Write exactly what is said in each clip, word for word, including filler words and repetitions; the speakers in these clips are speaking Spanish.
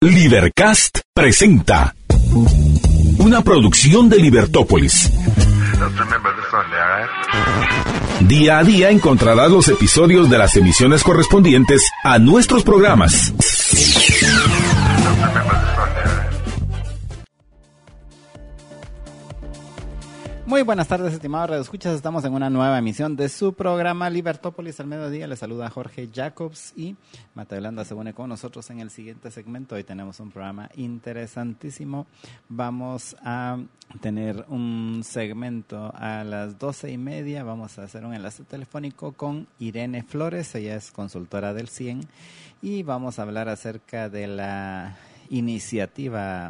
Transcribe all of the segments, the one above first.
Libercast presenta una producción de Libertópolis. Día a día encontrarás los episodios de las emisiones correspondientes a nuestros programas. Muy buenas tardes, estimados radioescuchas. Estamos en una nueva emisión de su programa Libertópolis al mediodía. Les saluda Jorge Jacobs y Mateo Landa se une con nosotros en el siguiente segmento. Hoy tenemos un programa interesantísimo. Vamos a tener un segmento a las doce y media. Vamos a hacer un enlace telefónico con Irene Flores. Ella es consultora del C I E N y vamos a hablar acerca de la iniciativa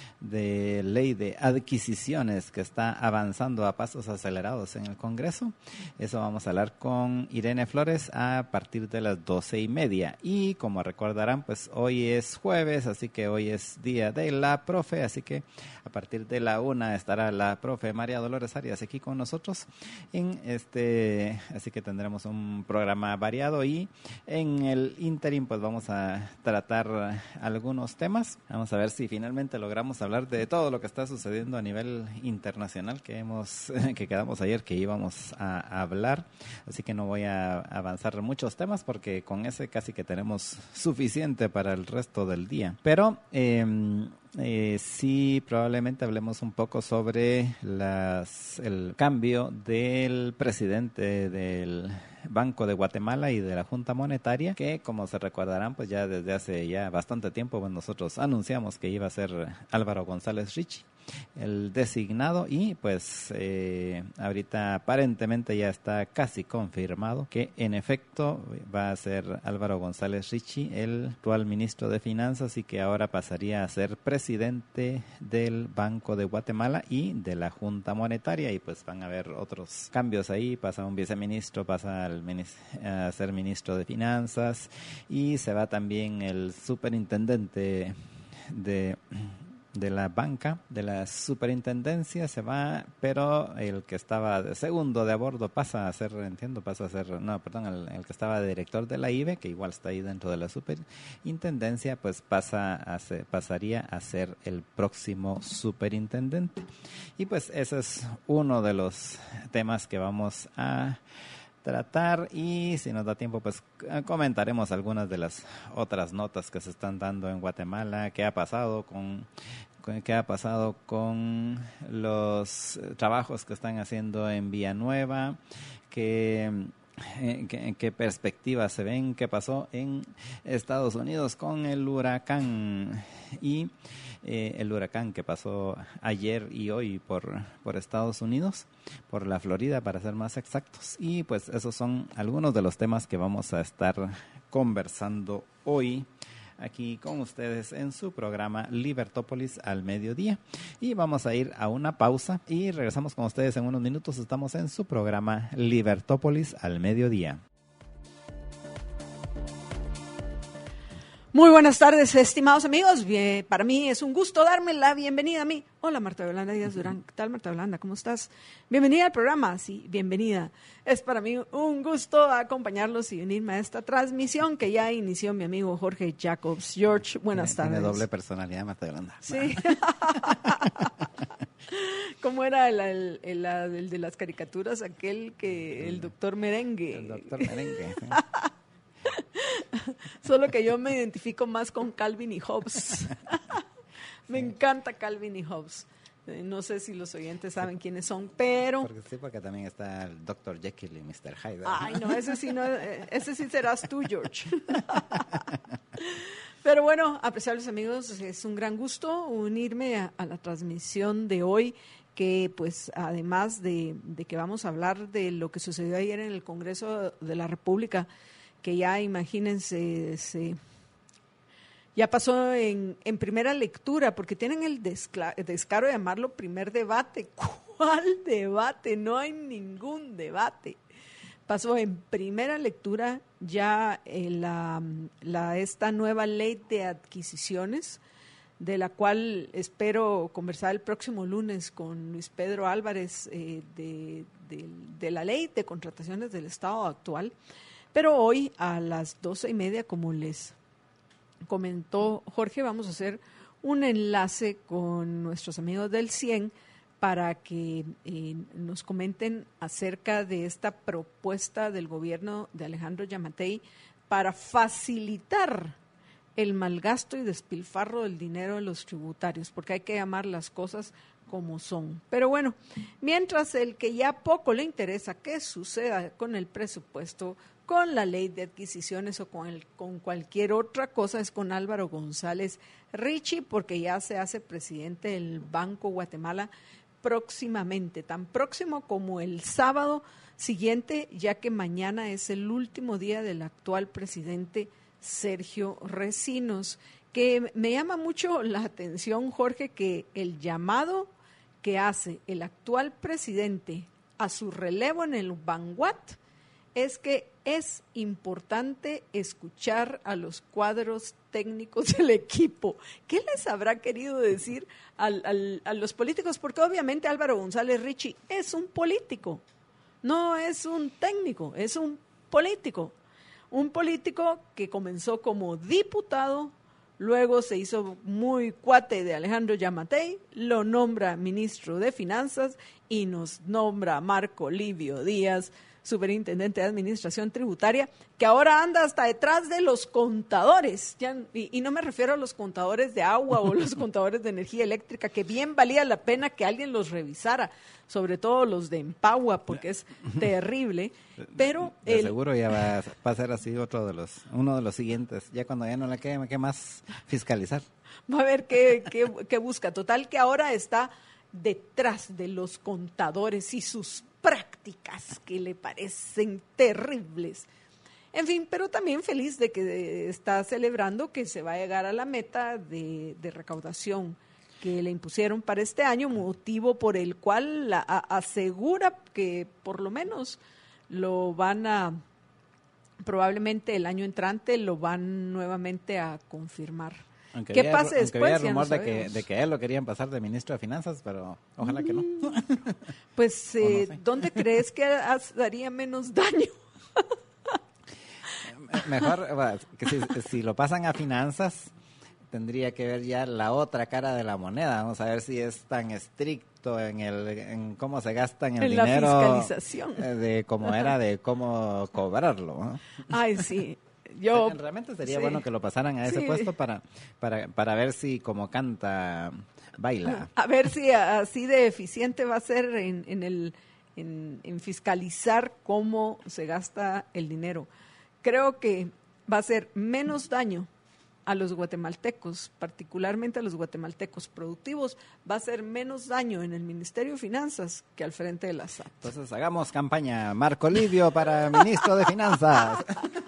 de ley de adquisiciones que está avanzando a pasos acelerados en el Congreso. Eso vamos a hablar con Irene Flores a partir de las doce y media. Y como recordarán, pues hoy es jueves, así que hoy es día de la profe, así que a partir de la una estará la profe María Dolores Arias aquí con nosotros. En este, así que tendremos un programa variado y en el ínterin pues vamos a tratar algunos temas. Vamos a ver si finalmente logramos hablar de todo lo que está sucediendo a nivel internacional que hemos que quedamos ayer que íbamos a hablar, así que no voy a avanzar muchos temas porque con ese casi que tenemos suficiente para el resto del día, pero eh, Eh, sí, probablemente hablemos un poco sobre las, el cambio del presidente del Banco de Guatemala y de la Junta Monetaria, que como se recordarán, pues ya desde hace ya bastante tiempo, pues nosotros anunciamos que iba a ser Álvaro González Richie el designado y pues eh, ahorita aparentemente ya está casi confirmado que en efecto va a ser Álvaro González Richie el actual ministro de Finanzas y que ahora pasaría a ser presidente del Banco de Guatemala y de la Junta Monetaria y pues van a haber otros cambios ahí, pasa un viceministro, pasa al minis- a ser ministro de Finanzas y se va también el superintendente de de la banca, de la superintendencia se va, pero el que estaba de segundo de a bordo pasa a ser, entiendo, pasa a ser, no, perdón, el, el que estaba de director de la I B E, que igual está ahí dentro de la superintendencia, pues pasa a ser, pasaría a ser el próximo superintendente. Y pues ese es uno de los temas que vamos a tratar y si nos da tiempo pues comentaremos algunas de las otras notas que se están dando en Guatemala, qué ha pasado con, con qué ha pasado con los trabajos que están haciendo en Villanueva, que ¿En qué, en qué perspectivas se ven? ¿Qué pasó en Estados Unidos con el huracán? Y eh, el huracán que pasó ayer y hoy por, por Estados Unidos, por la Florida para ser más exactos. Y pues esos son algunos de los temas que vamos a estar conversando hoy aquí con ustedes en su programa Libertópolis al mediodía. Y vamos a ir a una pausa y regresamos con ustedes en unos minutos. Estamos en su programa Libertópolis al mediodía. Muy buenas tardes, estimados amigos. Bien, para mí es un gusto darme la bienvenida a mí. Hola, Marta Yolanda Díaz Durán. ¿Qué tal, Marta Yolanda? ¿Cómo estás? Bienvenida al programa. Sí, bienvenida. Es para mí un gusto acompañarlos y unirme a esta transmisión que ya inició mi amigo Jorge Jacobs. George, buenas Tiene, tardes. Tiene doble personalidad, Marta Yolanda. Sí. ¿Cómo era el, el, el, el de las caricaturas? Aquel que, el doctor Merengue. El doctor Merengue. ¿Sí? Solo que yo me identifico más con Calvin y Hobbes. Me sí. encanta Calvin y Hobbes. Eh, no sé si los oyentes saben sí. quiénes son, pero... Porque sí, porque también está el doctor Jekyll y mister Hyde. Ay, no, ese sí, no, ese sí serás tú, George. Pero bueno, apreciables amigos, es un gran gusto unirme a, a la transmisión de hoy, que pues además de, de que vamos a hablar de lo que sucedió ayer en el Congreso de la República, que ya imagínense, se, ya pasó en, en primera lectura, porque tienen el descla- descaro de llamarlo primer debate. ¿Cuál debate? No hay ningún debate. Pasó en primera lectura ya eh, la, la, esta nueva ley de adquisiciones, de la cual espero conversar el próximo lunes con Luis Pedro Álvarez eh, de, de, de la ley de contrataciones del Estado actual. Pero hoy a las doce y media, como les comentó Jorge, vamos a hacer un enlace con nuestros amigos del cien para que eh, nos comenten acerca de esta propuesta del gobierno de Alejandro Yamatei para facilitar el malgasto y despilfarro del dinero de los tributarios, porque hay que llamar las cosas como son. Pero bueno, mientras el que ya poco le interesa qué suceda con el presupuesto, con la ley de adquisiciones o con, el, con cualquier otra cosa, es con Álvaro González Richie, porque ya se hace presidente del Banco Guatemala próximamente, tan próximo como el sábado siguiente, ya que mañana es el último día del actual presidente Sergio Recinos, que me llama mucho la atención, Jorge, que el llamado que hace el actual presidente a su relevo en el Banguat es que es importante escuchar a los cuadros técnicos del equipo. ¿Qué les habrá querido decir al, al, a los políticos? Porque obviamente Álvaro González Richie es un político, no es un técnico, es un político. Un político que comenzó como diputado, luego se hizo muy cuate de Alejandro Yamatei, lo nombra ministro de Finanzas y nos nombra a Marco Livio Díaz, superintendente de Administración Tributaria, que ahora anda hasta detrás de los contadores, ya, y, y no me refiero a los contadores de agua o los contadores de energía eléctrica, que bien valía la pena que alguien los revisara, sobre todo los de Empagua, porque es terrible, pero... De el, seguro ya va, va a ser así otro de los, uno de los siguientes, ya cuando ya no le quede, ¿qué más fiscalizar? Va a ver qué, qué, qué busca. Total que ahora está detrás de los contadores y sus prácticas que le parecen terribles. En fin, pero también feliz de que está celebrando que se va a llegar a la meta de, de recaudación que le impusieron para este año, motivo por el cual la, a, asegura que por lo menos lo van a, probablemente el año entrante lo van nuevamente a confirmar. Aunque ¿Qué había, pase aunque después? había rumor Ya no de, que, de que él lo querían pasar de ministro de Finanzas, pero ojalá que no. Pues, eh, no sé. ¿dónde crees que daría menos daño? Mejor que si, si lo pasan a finanzas, tendría que ver ya la otra cara de la moneda. Vamos a ver si es tan estricto en el en cómo se gasta en el En dinero. la fiscalización. De cómo era, de cómo cobrarlo, ¿no? Ay, sí. Yo, Realmente sería sí. bueno que lo pasaran a ese Sí. puesto para, para, para ver si como canta, baila. A ver si así de eficiente va a ser en, en, el, en, en fiscalizar cómo se gasta el dinero. Creo que va a ser menos daño a los guatemaltecos, particularmente a los guatemaltecos productivos, va a ser menos daño en el Ministerio de Finanzas que al frente de la S A T. Entonces hagamos campaña Marco Livio para ministro de Finanzas.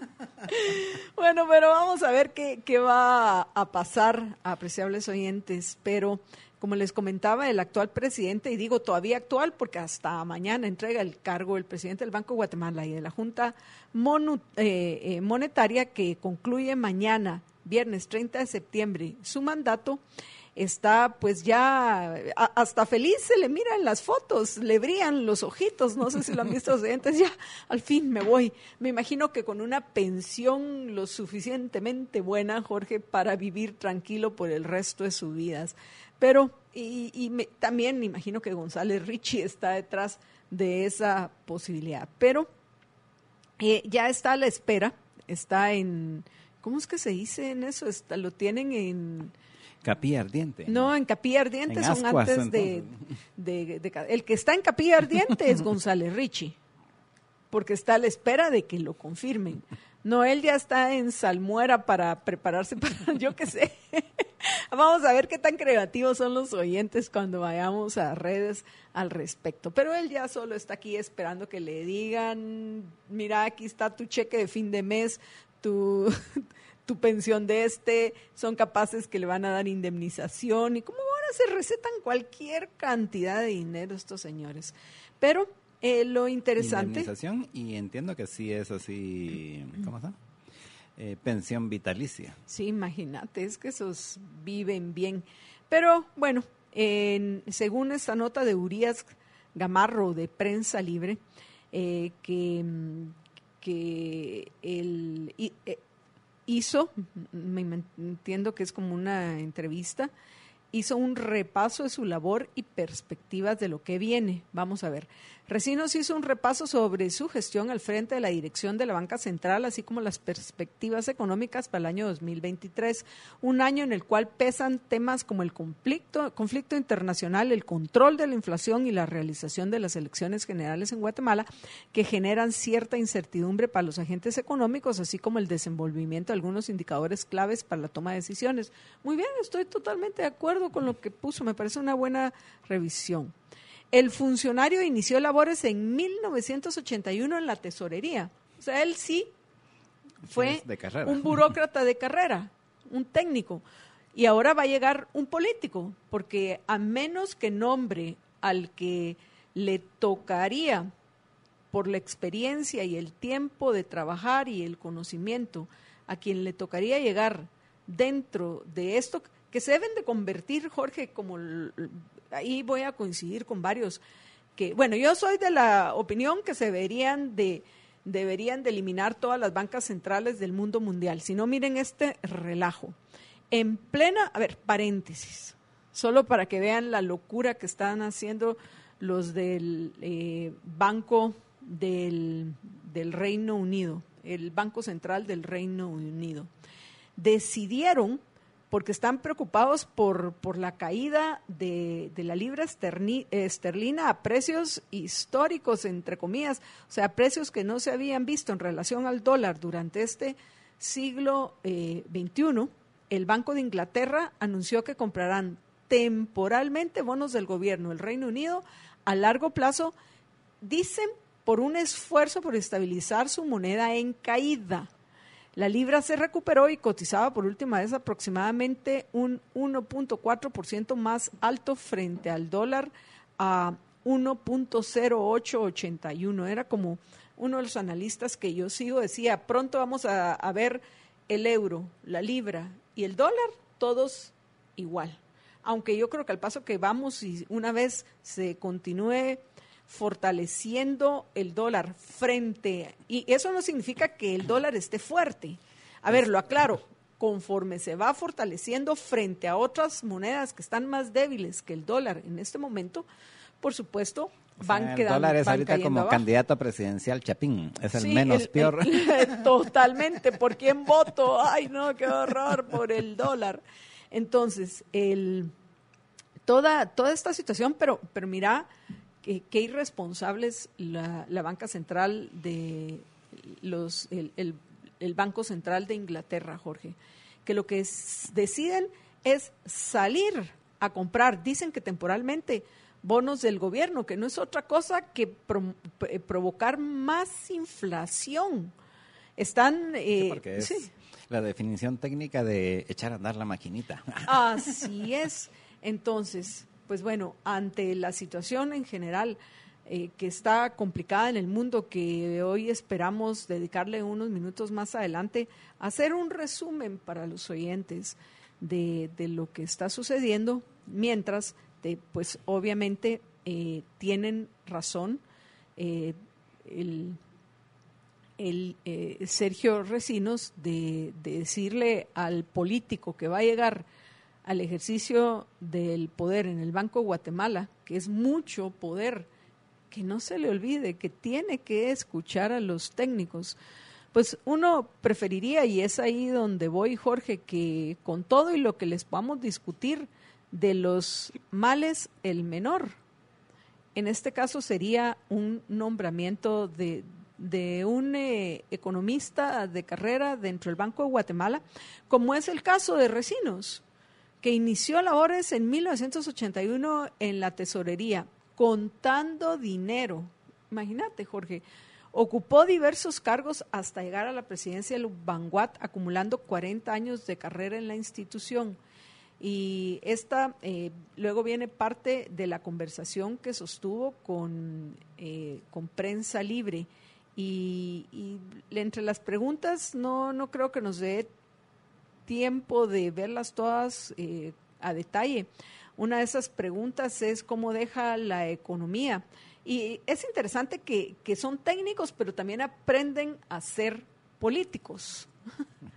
Bueno, pero vamos a ver qué, qué va a pasar, apreciables oyentes, pero como les comentaba, el actual presidente, y digo todavía actual porque hasta mañana entrega el cargo el presidente del Banco de Guatemala y de la Junta Monu, eh, eh, Monetaria, que concluye mañana, viernes treinta de septiembre, su mandato, está pues ya a, hasta feliz, se le mira en las fotos, le brillan los ojitos, no sé si lo han visto los oyentes, ya al fin me voy. Me imagino que con una pensión lo suficientemente buena, Jorge, para vivir tranquilo por el resto de sus vidas. Pero, y, y me, también me imagino que González Richie está detrás de esa posibilidad. Pero eh, ya está a la espera, está en, ¿cómo es que se dice en eso? Está, lo tienen en... Capilla Ardiente. No, en Capilla Ardiente En son Ascuas, antes de, de, de, de... El que está en Capilla Ardiente es González Richie, porque está a la espera de que lo confirmen. No, él ya está en salmuera para prepararse para, yo qué sé. Vamos a ver qué tan creativos son los oyentes cuando vayamos a redes al respecto. Pero él ya solo está aquí esperando que le digan, mira, aquí está tu cheque de fin de mes, tu... tu pensión de este, son capaces que le van a dar indemnización y como ahora se recetan cualquier cantidad de dinero estos señores. Pero eh, lo interesante... Indemnización, y entiendo que sí es así, ¿cómo se llama? Eh, pensión vitalicia. Sí, imagínate, es que esos viven bien. Pero bueno, en, según esta nota de Urias Gamarro de Prensa Libre, eh, que, que el... Y, eh, hizo, me entiendo que es como una entrevista, hizo un repaso de su labor y perspectivas de lo que viene. Vamos a ver. Recinos hizo un repaso sobre su gestión al frente de la dirección de la Banca Central, así como las perspectivas económicas para el año dos mil veintitrés, un año en el cual pesan temas como el conflicto, conflicto internacional, el control de la inflación y la realización de las elecciones generales en Guatemala, que generan cierta incertidumbre para los agentes económicos, así como el desenvolvimiento de algunos indicadores claves para la toma de decisiones. Muy bien, estoy totalmente de acuerdo con lo que puso, me parece una buena revisión. El funcionario inició labores en mil novecientos ochenta y uno en la tesorería. O sea, él sí fue un burócrata de carrera, un técnico. Y ahora va a llegar un político, porque a menos que nombre al que le tocaría por la experiencia y el tiempo de trabajar y el conocimiento, a quien le tocaría llegar dentro de esto, que se deben de convertir, Jorge, como ahí voy a coincidir con varios, que bueno, yo soy de la opinión que se deberían de, deberían de eliminar todas las bancas centrales del mundo mundial. Si no, miren este relajo. En plena, a ver, paréntesis, solo para que vean la locura que están haciendo los del eh, Banco del, del Reino Unido, el Banco Central del Reino Unido. Decidieron, porque están preocupados por, por la caída de, de la libra esterni, esterlina a precios históricos, entre comillas, o sea, precios que no se habían visto en relación al dólar durante este siglo eh, veintiuno, el Banco de Inglaterra anunció que comprarán temporalmente bonos del gobierno del Reino Unido a largo plazo, dicen, por un esfuerzo por estabilizar su moneda en caída. La libra se recuperó y cotizaba por última vez aproximadamente un uno punto cuatro por ciento más alto frente al dólar a uno punto cero ocho ochenta y uno. Era como uno de los analistas que yo sigo decía, pronto vamos a, a ver el euro, la libra y el dólar, todos igual. Aunque yo creo que al paso que vamos y una vez se continúe fortaleciendo el dólar frente, y eso no significa que el dólar esté fuerte. A ver, lo aclaro, conforme se va fortaleciendo frente a otras monedas que están más débiles que el dólar en este momento, por supuesto, van o sea, quedando. El dólar es ahorita como abajo. Candidato presidencial Chapín, es el sí, menos el, peor. El, totalmente, ¿por quién voto? Ay, no, qué horror por el dólar. Entonces, el toda, toda esta situación, pero, pero mira, qué, qué irresponsables la, la banca central de los, el, el, el Banco Central de Inglaterra, Jorge, que lo que es, deciden es salir a comprar, dicen que temporalmente, bonos del gobierno, que no es otra cosa que pro, provocar más inflación. Están... Eh, sí, porque es sí. la definición técnica de echar a andar la maquinita. Así es. Entonces, pues bueno, ante la situación en general eh, que está complicada en el mundo, que hoy esperamos dedicarle unos minutos más adelante, hacer un resumen para los oyentes de, de lo que está sucediendo, mientras, de, pues obviamente eh, tienen razón eh, el, el eh, Sergio Recinos de, de decirle al político que va a llegar al ejercicio del poder en el Banco de Guatemala, que es mucho poder, que no se le olvide que tiene que escuchar a los técnicos. Pues uno preferiría, y es ahí donde voy, Jorge, que con todo y lo que les podamos discutir, de los males el menor. En este caso sería un nombramiento de, de un eh, economista de carrera dentro del Banco de Guatemala, como es el caso de Recinos, que inició labores en mil novecientos ochenta y uno en la tesorería, contando dinero. Imagínate, Jorge, ocupó diversos cargos hasta llegar a la presidencia del Banguat, acumulando cuarenta años de carrera en la institución. Y esta, eh, luego viene parte de la conversación que sostuvo con, eh, con Prensa Libre. Y, y entre las preguntas, no, no creo que nos dé tiempo de verlas todas eh, a detalle. Una de esas preguntas es cómo deja la economía. Y es interesante que, que son técnicos, pero también aprenden a ser políticos.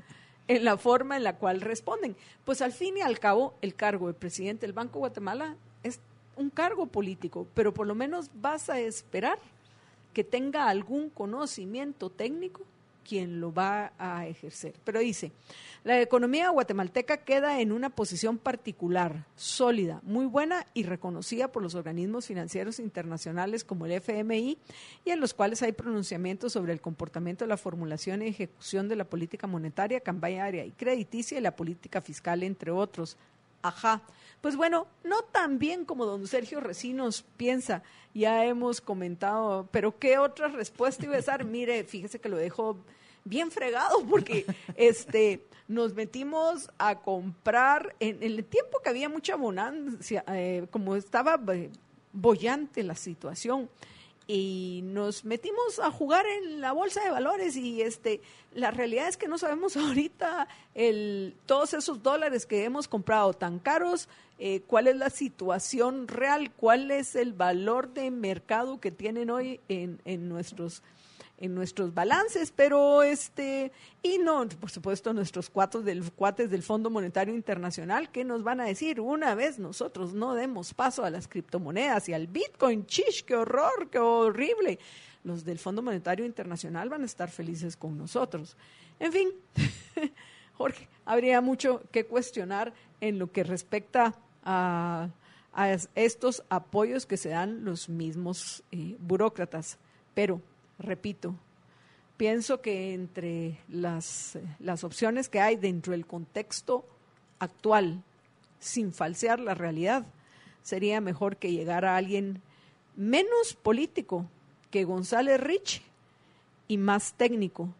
en la forma en la cual responden. Pues al fin y al cabo, el cargo de presidente del Banco de Guatemala es un cargo político, pero por lo menos vas a esperar que tenga algún conocimiento técnico quien lo va a ejercer. Pero dice, la economía guatemalteca queda en una posición particular, sólida, muy buena y reconocida por los organismos financieros internacionales como el F M I, y en los cuales hay pronunciamientos sobre el comportamiento de la formulación y ejecución de la política monetaria, cambiaria y crediticia y la política fiscal, entre otros. Ajá. Pues bueno, no tan bien como don Sergio Recinos piensa, ya hemos comentado, pero ¿qué otra respuesta iba a dar? Mire, fíjese que lo dejo bien fregado porque este nos metimos a comprar en, en el tiempo que había mucha bonanza, eh, como estaba eh, bollante la situación, y nos metimos a jugar en la bolsa de valores y este la realidad es que no sabemos ahorita el todos esos dólares que hemos comprado tan caros, eh, cuál es la situación real, cuál es el valor de mercado que tienen hoy en, en nuestros en nuestros balances, pero este, y no, por supuesto, nuestros cuates del, cuates del Fondo Monetario Internacional, que nos van a decir, una vez nosotros no demos paso a las criptomonedas y al Bitcoin, chish, qué horror, qué horrible. Los del Fondo Monetario Internacional van a estar felices con nosotros. En fin, Jorge, habría mucho que cuestionar en lo que respecta a, a estos apoyos que se dan los mismos eh, burócratas, pero repito, pienso que entre las, las opciones que hay dentro del contexto actual, sin falsear la realidad, sería mejor que llegara alguien menos político que González Rich y más técnico,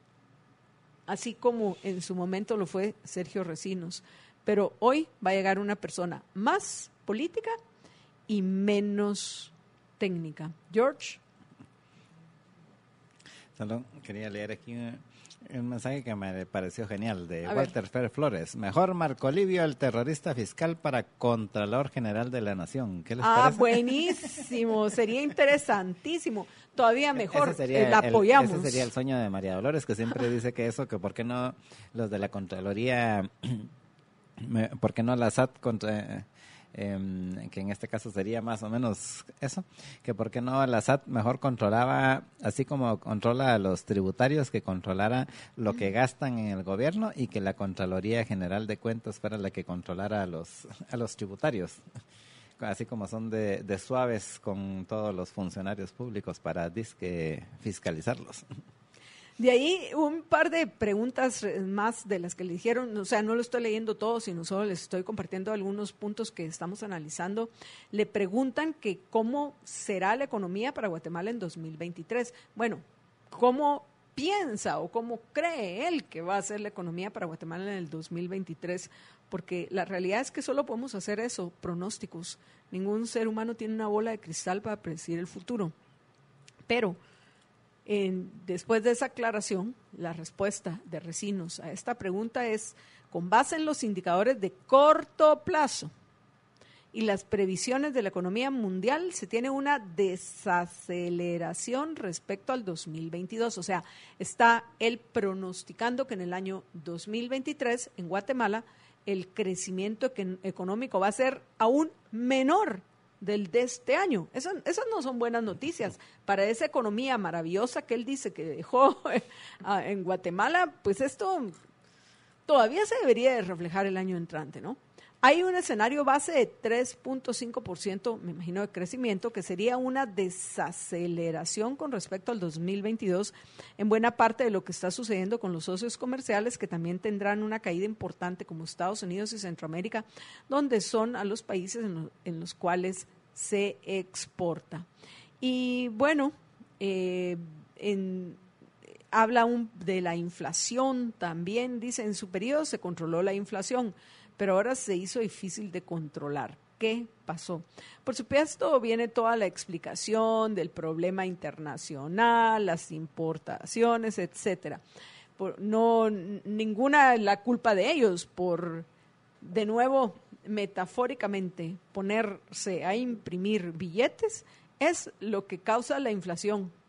así como en su momento lo fue Sergio Recinos. Pero hoy va a llegar una persona más política y menos técnica. George. Solo quería leer aquí un, un mensaje que me pareció genial de a Walter Fer Flores. Mejor Marco Livio, el terrorista fiscal, para Contralor General de la Nación. ¿Qué les ah, parece? Ah, buenísimo, sería interesantísimo. Todavía mejor, ese sería eh, la el, apoyamos. Ese sería el sueño de María Dolores, que siempre dice que eso, que por qué no los de la Contraloría, por qué no la S A T contra... Eh, que en este caso sería más o menos eso, que por qué no la S A T mejor controlaba, así como controla a los tributarios, que controlara lo que gastan en el gobierno, y que la Contraloría General de Cuentas fuera la que controlara a los a los tributarios, así como son de, de suaves con todos los funcionarios públicos para disque fiscalizarlos. De ahí un par de preguntas más de las que le dijeron, o sea, no lo estoy leyendo todo, sino solo les estoy compartiendo algunos puntos que estamos analizando. Le preguntan que cómo será la economía para Guatemala en dos mil veintitrés. Bueno, ¿cómo piensa o cómo cree él que va a ser la economía para Guatemala en el dos mil veintitrés? Porque la realidad es que solo podemos hacer eso, pronósticos. Ningún ser humano tiene una bola de cristal para predecir el futuro. Pero En, después de esa aclaración, la respuesta de Recinos a esta pregunta es: con base en los indicadores de corto plazo y las previsiones de la economía mundial, se tiene una desaceleración respecto al dos mil veintidós. O sea, está él pronosticando que en el año dos mil veintitrés, en Guatemala, el crecimiento económico va a ser aún menor del de este año. Esas, esas no son buenas noticias para esa economía maravillosa que él dice que dejó en Guatemala. Pues esto todavía se debería de reflejar el año entrante, ¿no? Hay un escenario base de tres punto cinco por ciento, me imagino, de crecimiento, que sería una desaceleración con respecto al dos mil veintidós, en buena parte de lo que está sucediendo con los socios comerciales, que también tendrán una caída importante, como Estados Unidos y Centroamérica, donde son a los países en, lo, en los cuales se exporta. Y bueno, eh, en, habla un, de la inflación también, dice, en su periodo se controló la inflación, pero ahora se hizo difícil de controlar. ¿Qué pasó? Por supuesto, viene toda la explicación del problema internacional, las importaciones, etcétera. Por, no, ninguna la culpa de ellos por, de nuevo, metafóricamente, ponerse a imprimir billetes es lo que causa la inflación.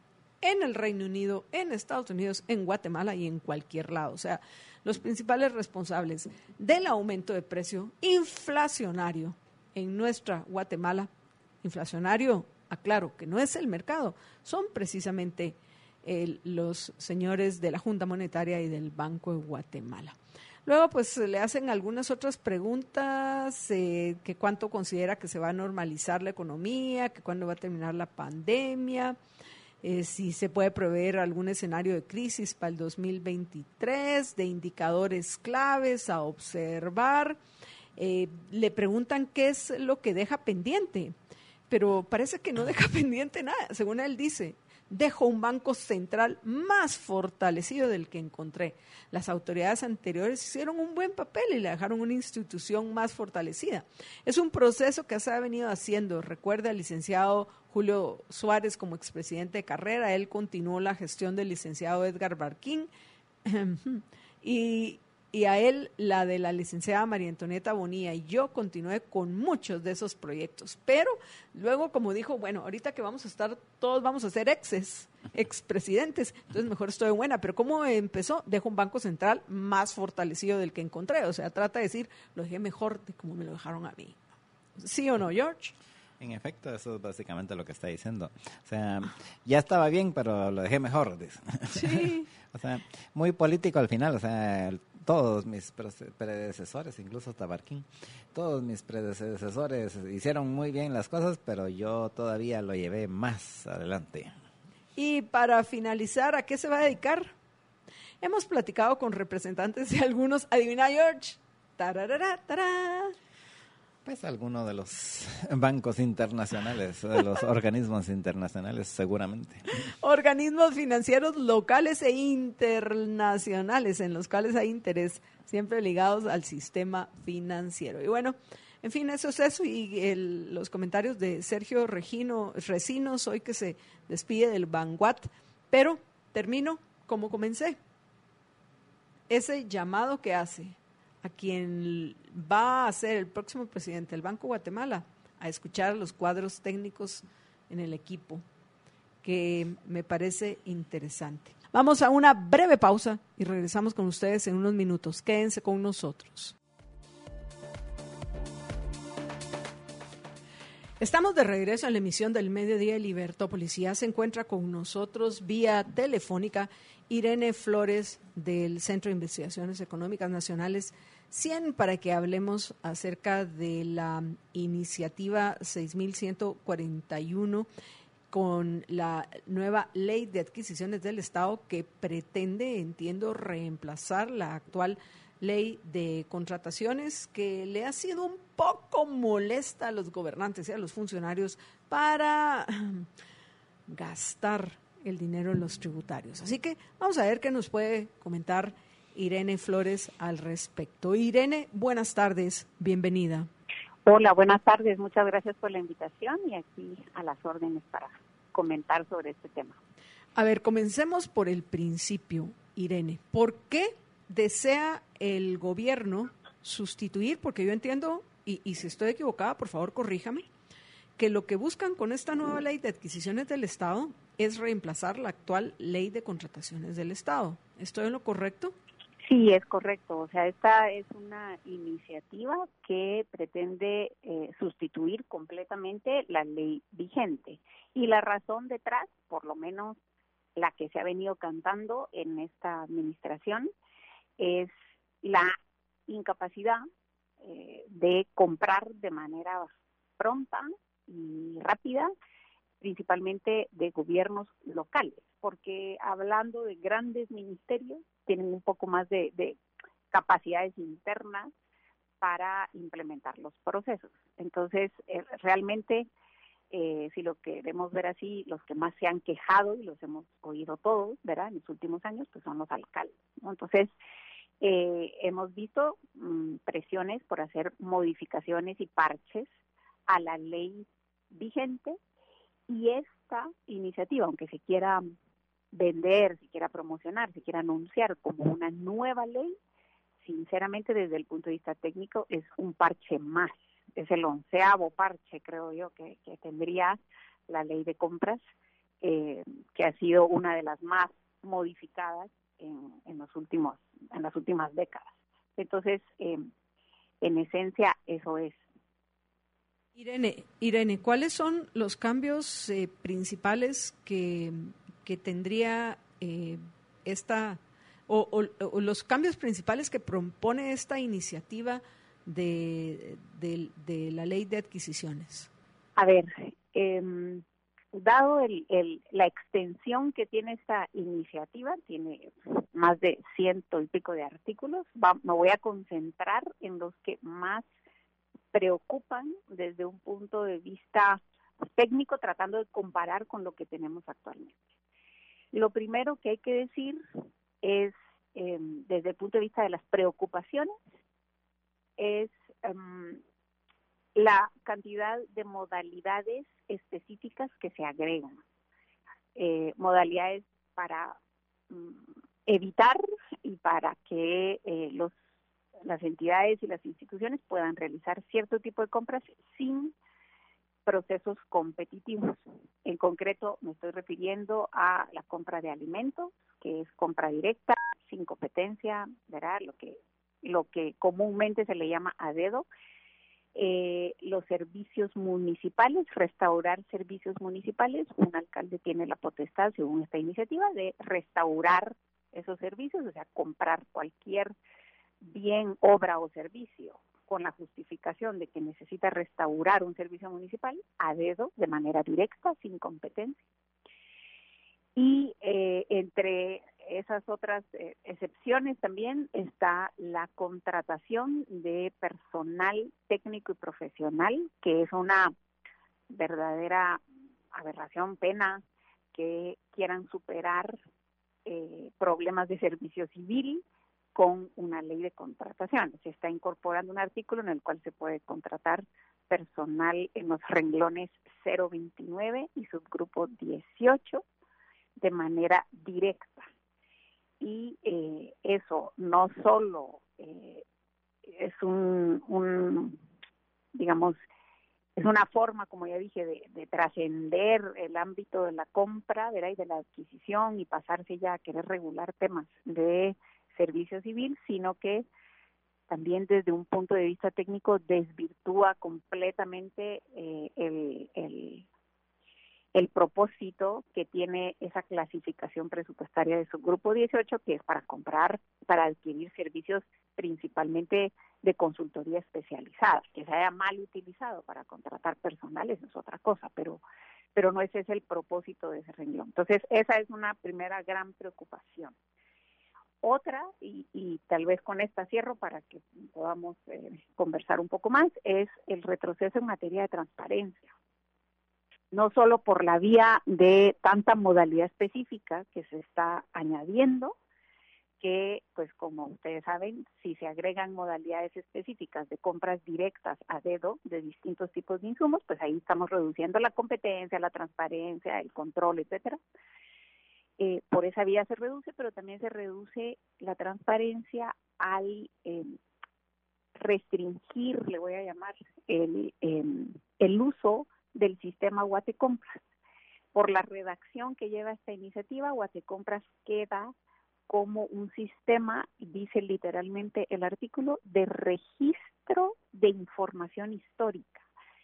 en el Reino Unido, en Estados Unidos, en Guatemala y en cualquier lado. O sea, los principales responsables del aumento de precio inflacionario en nuestra Guatemala, inflacionario, aclaro, que no es el mercado, son precisamente el, los señores de la Junta Monetaria y del Banco de Guatemala. Luego, pues, le hacen algunas otras preguntas, eh, que cuánto considera que se va a normalizar la economía, que cuándo va a terminar la pandemia, eh, si se puede prever algún escenario de crisis para el dos mil veintitrés, de indicadores claves a observar. Eh, le preguntan qué es lo que deja pendiente, pero parece que no deja pendiente nada. Según él dice, dejo un banco central más fortalecido del que encontré. Las autoridades anteriores hicieron un buen papel y le dejaron una institución más fortalecida. Es un proceso que se ha venido haciendo. Recuerda al licenciado Julio Suárez como expresidente de carrera. Él continuó la gestión del licenciado Edgar Barquín y, y a él la de la licenciada María Antonieta Bonilla. Y yo continué con muchos de esos proyectos. Pero luego, como dijo, bueno, ahorita que vamos a estar, todos vamos a ser exes, expresidentes, entonces mejor estoy buena. Pero ¿cómo empezó? Dejo un banco central más fortalecido del que encontré. O sea, trata de decir, lo dejé mejor de como me lo dejaron a mí. ¿Sí o no, George? En efecto, eso es básicamente lo que está diciendo. O sea, ya estaba bien, pero lo dejé mejor. Dice. Sí. O sea, muy político al final. O sea, el, todos mis predecesores, incluso Tabarquín, todos mis predecesores hicieron muy bien las cosas, pero yo todavía lo llevé más adelante. Y para finalizar, ¿a qué se va a dedicar? Hemos platicado con representantes de algunos. Adivina, George. Tararara, tará. Pues alguno de los bancos internacionales, de los organismos internacionales, seguramente. Organismos financieros locales e internacionales en los cuales hay interés, siempre ligados al sistema financiero. Y bueno, en fin, eso es eso. Y el, los comentarios de Sergio Regino, Recinos, hoy que se despide del Vanguard. Pero termino como comencé. Ese llamado que hace a quien va a ser el próximo presidente del Banco de Guatemala, a escuchar los cuadros técnicos en el equipo, que me parece interesante. Vamos a una breve pausa y regresamos con ustedes en unos minutos. Quédense con nosotros. Estamos de regreso en la emisión del Mediodía de Libertópolis y ya se encuentra con nosotros vía telefónica Irene Flores del Centro de Investigaciones Económicas Nacionales cien para que hablemos acerca de la iniciativa seis mil ciento cuarenta y uno con la nueva ley de adquisiciones del Estado que pretende, entiendo, reemplazar la actual ley de contrataciones que le ha sido un poco molesta a los gobernantes y a los funcionarios para gastar el dinero en los tributarios. Así que vamos a ver qué nos puede comentar Irene Flores al respecto. Irene, buenas tardes, bienvenida. Hola, buenas tardes, muchas gracias por la invitación y aquí a las órdenes para comentar sobre este tema. A ver, comencemos por el principio, Irene. ¿Por qué desea el gobierno sustituir? Porque yo entiendo, y, y si estoy equivocada, por favor, corríjame, que lo que buscan con esta nueva ley de adquisiciones del Estado es reemplazar la actual ley de contrataciones del Estado. ¿Estoy en lo correcto? Sí, es correcto. O sea, esta es una iniciativa que pretende eh, sustituir completamente la ley vigente. Y la razón detrás, por lo menos la que se ha venido cantando en esta administración, es la incapacidad eh, de comprar de manera pronta y rápida, principalmente de gobiernos locales, porque hablando de grandes ministerios, tienen un poco más de, de capacidades internas para implementar los procesos. Entonces, eh, realmente, eh, si lo queremos ver así, los que más se han quejado, y los hemos oído todos, ¿verdad?, en los últimos años, pues son los alcaldes, ¿no? Entonces, eh, hemos visto mmm, presiones por hacer modificaciones y parches a la ley vigente, y esta iniciativa, aunque se quiera vender, se quiera promocionar, se quiera anunciar como una nueva ley, sinceramente desde el punto de vista técnico es un parche más, es el onceavo parche, creo yo, que, que tendría la ley de compras, eh, que ha sido una de las más modificadas en, en los últimos, en las últimas décadas. Entonces, eh, en esencia, eso es. Irene, Irene, ¿cuáles son los cambios eh, principales que, que tendría eh, esta, o, o, o los cambios principales que propone esta iniciativa de, de, de la ley de adquisiciones? A ver, eh, dado el, el, la extensión que tiene esta iniciativa, tiene más de ciento y pico de artículos, va, me voy a concentrar en los que más preocupan desde un punto de vista técnico, tratando de comparar con lo que tenemos actualmente. Lo primero que hay que decir es, eh, desde el punto de vista de las preocupaciones, es um, la cantidad de modalidades específicas que se agregan. Eh, modalidades para um, evitar y para que eh, los las entidades y las instituciones puedan realizar cierto tipo de compras sin procesos competitivos. En concreto, me estoy refiriendo a la compra de alimentos, que es compra directa, sin competencia, ¿verdad? Lo que, lo que comúnmente se le llama a dedo. Eh, los servicios municipales, restaurar servicios municipales. Un alcalde tiene la potestad, según esta iniciativa, de restaurar esos servicios, o sea, comprar cualquier bien, obra o servicio con la justificación de que necesita restaurar un servicio municipal a dedo, de manera directa, sin competencia. Y eh, entre esas otras eh, excepciones también está la contratación de personal técnico y profesional, que es una verdadera aberración, pena, que quieran superar eh, problemas de servicio civil con una ley de contratación. Se está incorporando un artículo en el cual se puede contratar personal en los renglones cero veintinueve y subgrupo dieciocho de manera directa. Y eh, eso no solo eh, es un, un, digamos, es una forma, como ya dije, de, de trascender el ámbito de la compra, ¿verdad? Y de la adquisición y pasarse ya a querer regular temas de servicio civil, sino que también desde un punto de vista técnico desvirtúa completamente eh, el, el, el propósito que tiene esa clasificación presupuestaria de subgrupo dieciocho, que es para comprar, para adquirir servicios principalmente de consultoría especializada. Que se haya mal utilizado para contratar personal, eso es otra cosa, pero pero no ese es el propósito de ese renglón. Entonces, esa es una primera gran preocupación. Otra, y, y tal vez con esta cierro para que podamos eh, conversar un poco más, es el retroceso en materia de transparencia. No solo por la vía de tanta modalidad específica que se está añadiendo, que pues como ustedes saben, si se agregan modalidades específicas de compras directas a dedo de distintos tipos de insumos, pues ahí estamos reduciendo la competencia, la transparencia, el control, etcétera. Eh, por esa vía se reduce, pero también se reduce la transparencia al eh, restringir, le voy a llamar, el, eh, el uso del sistema Guatecompras. Por la redacción que lleva esta iniciativa, Guatecompras queda como un sistema, dice literalmente el artículo, de registro de información histórica.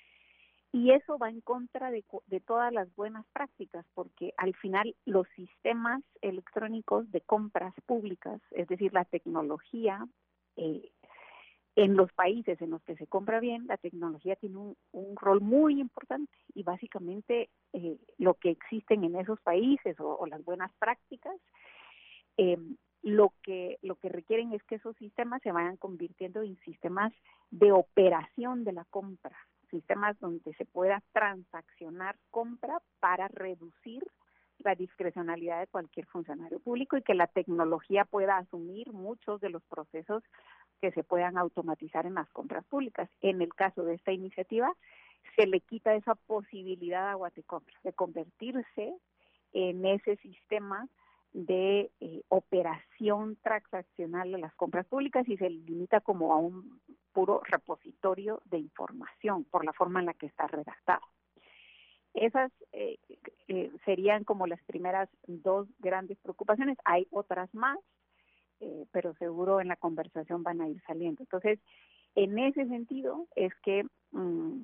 Y eso va en contra de, de todas las buenas prácticas, porque al final los sistemas electrónicos de compras públicas, es decir, la tecnología, eh, en los países en los que se compra bien, la tecnología tiene un, un rol muy importante y básicamente eh, lo que existen en esos países o, o las buenas prácticas, eh, lo que lo que requieren es que esos sistemas se vayan convirtiendo en sistemas de operación de la compra, sistemas donde se pueda transaccionar compra para reducir la discrecionalidad de cualquier funcionario público y que la tecnología pueda asumir muchos de los procesos que se puedan automatizar en las compras públicas. En el caso de esta iniciativa, se le quita esa posibilidad a Guatecompras de convertirse en ese sistema de eh, operación transaccional de las compras públicas y se limita como a un puro repositorio de información por la forma en la que está redactado. esas eh, eh, serían como las primeras dos grandes preocupaciones. Hay otras más, eh, pero seguro en la conversación van a ir saliendo. Entonces, en ese sentido es que, mmm,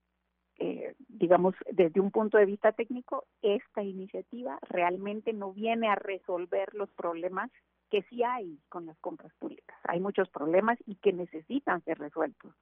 eh, digamos, desde un punto de vista técnico, esta iniciativa realmente no viene a resolver los problemas que sí hay con las compras públicas. Hay muchos problemas y que necesitan ser resueltos.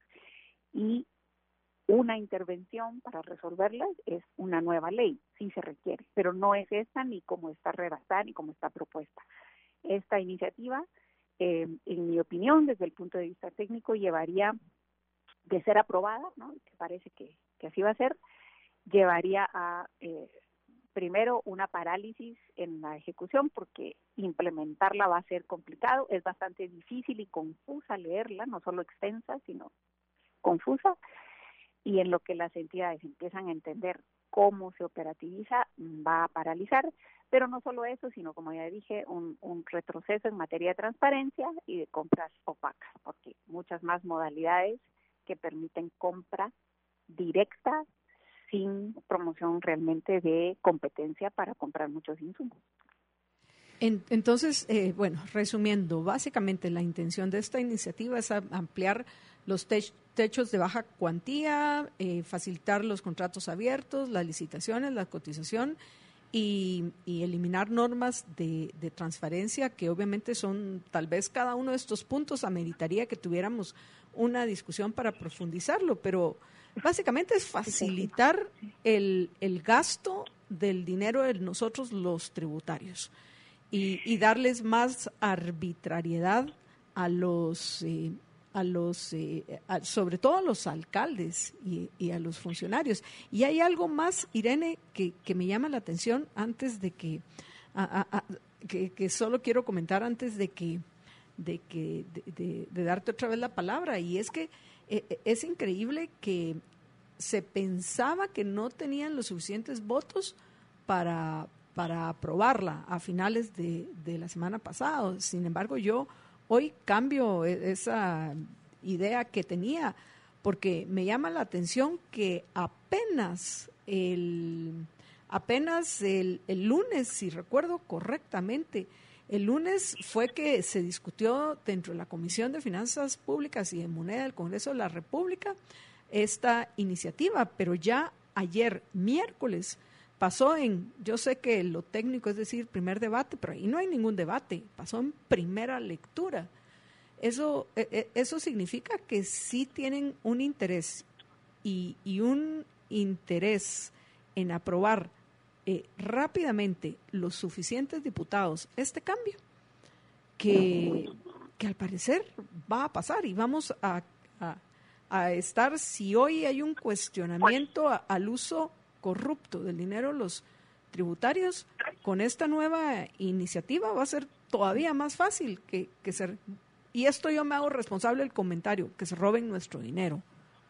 Y una intervención para resolverlas es una nueva ley, sí se requiere, pero no es esta ni como está redactada ni como está propuesta. Esta iniciativa, eh, en mi opinión, desde el punto de vista técnico, llevaría, de ser aprobada, ¿no? Que parece que, que así va a ser, llevaría a, eh, primero, una parálisis en la ejecución, porque implementarla va a ser complicado, es bastante difícil y confusa leerla, no solo extensa, sino confusa, y en lo que las entidades empiezan a entender cómo se operativiza, va a paralizar, pero no solo eso, sino, como ya dije, un, un retroceso en materia de transparencia y de compras opacas, porque muchas más modalidades que permiten compra directa sin promoción realmente de competencia para comprar muchos insumos. En, entonces, eh, bueno, resumiendo, básicamente la intención de esta iniciativa es ampliar los tech, techos de baja cuantía, eh, facilitar los contratos abiertos, las licitaciones, la cotización y, y eliminar normas de, de transparencia que obviamente son, tal vez cada uno de estos puntos ameritaría que tuviéramos una discusión para profundizarlo, pero básicamente es facilitar el, el gasto del dinero de nosotros los tributarios. Y, y darles más arbitrariedad a los, eh, a los eh, a, sobre todo a los alcaldes y, y a los funcionarios. Y hay algo más, Irene, que, que me llama la atención antes de que, a, a, a, que, que solo quiero comentar antes de que, de, que de, de, de darte otra vez la palabra, y es que eh, es increíble que se pensaba que no tenían los suficientes votos para para aprobarla a finales de, de la semana pasada. Sin embargo, yo hoy cambio esa idea que tenía, porque me llama la atención que apenas el, apenas el, el lunes, si recuerdo correctamente, el lunes fue que se discutió dentro de la Comisión de Finanzas Públicas y de Moneda del Congreso de la República esta iniciativa, pero ya ayer, miércoles, pasó en, yo sé que lo técnico es decir primer debate, pero ahí no hay ningún debate, pasó en primera lectura. Eso, eso significa que sí tienen un interés y, y un interés en aprobar eh, rápidamente los suficientes diputados este cambio, que, que al parecer va a pasar y vamos a, a, a estar, si hoy hay un cuestionamiento a, al uso corrupto del dinero de los tributarios, con esta nueva iniciativa va a ser todavía más fácil que, que se, y esto yo me hago responsable del comentario, que se roben nuestro dinero.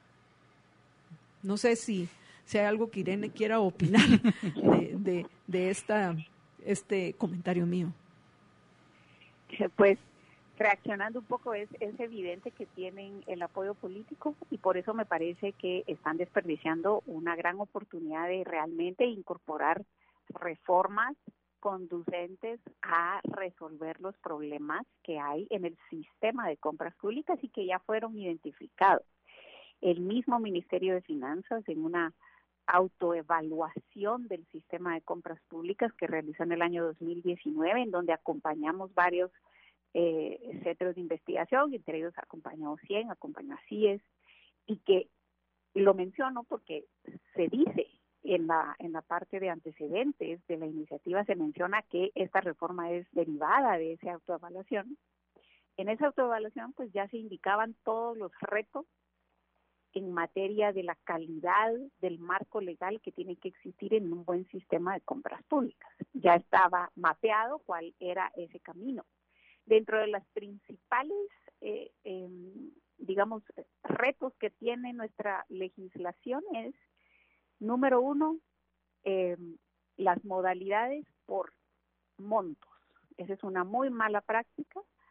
No sé si, si hay algo que Irene quiera opinar de, de, de esta, este comentario mío. Pues reaccionando un poco, es, es evidente que tienen el apoyo político y por eso me parece que están desperdiciando una gran oportunidad de realmente incorporar reformas conducentes a resolver los problemas que hay en el sistema de compras públicas y que ya fueron identificados. El mismo Ministerio de Finanzas, en una autoevaluación del sistema de compras públicas que realizó en el año dos mil diecinueve, en donde acompañamos varios Eh, centros de investigación, entre ellos acompañó cien, acompañó a C I E S, y que lo menciono porque se dice en la en la parte de antecedentes de la iniciativa, se menciona que esta reforma es derivada de esa autoevaluación. En esa autoevaluación pues ya se indicaban todos los retos en materia de la calidad del marco legal que tiene que existir en un buen sistema de compras públicas. Ya estaba mapeado cuál era ese camino. Dentro de las principales, eh, eh, digamos, retos que tiene nuestra legislación es, número uno, eh, las modalidades por montos. Esa es una muy mala práctica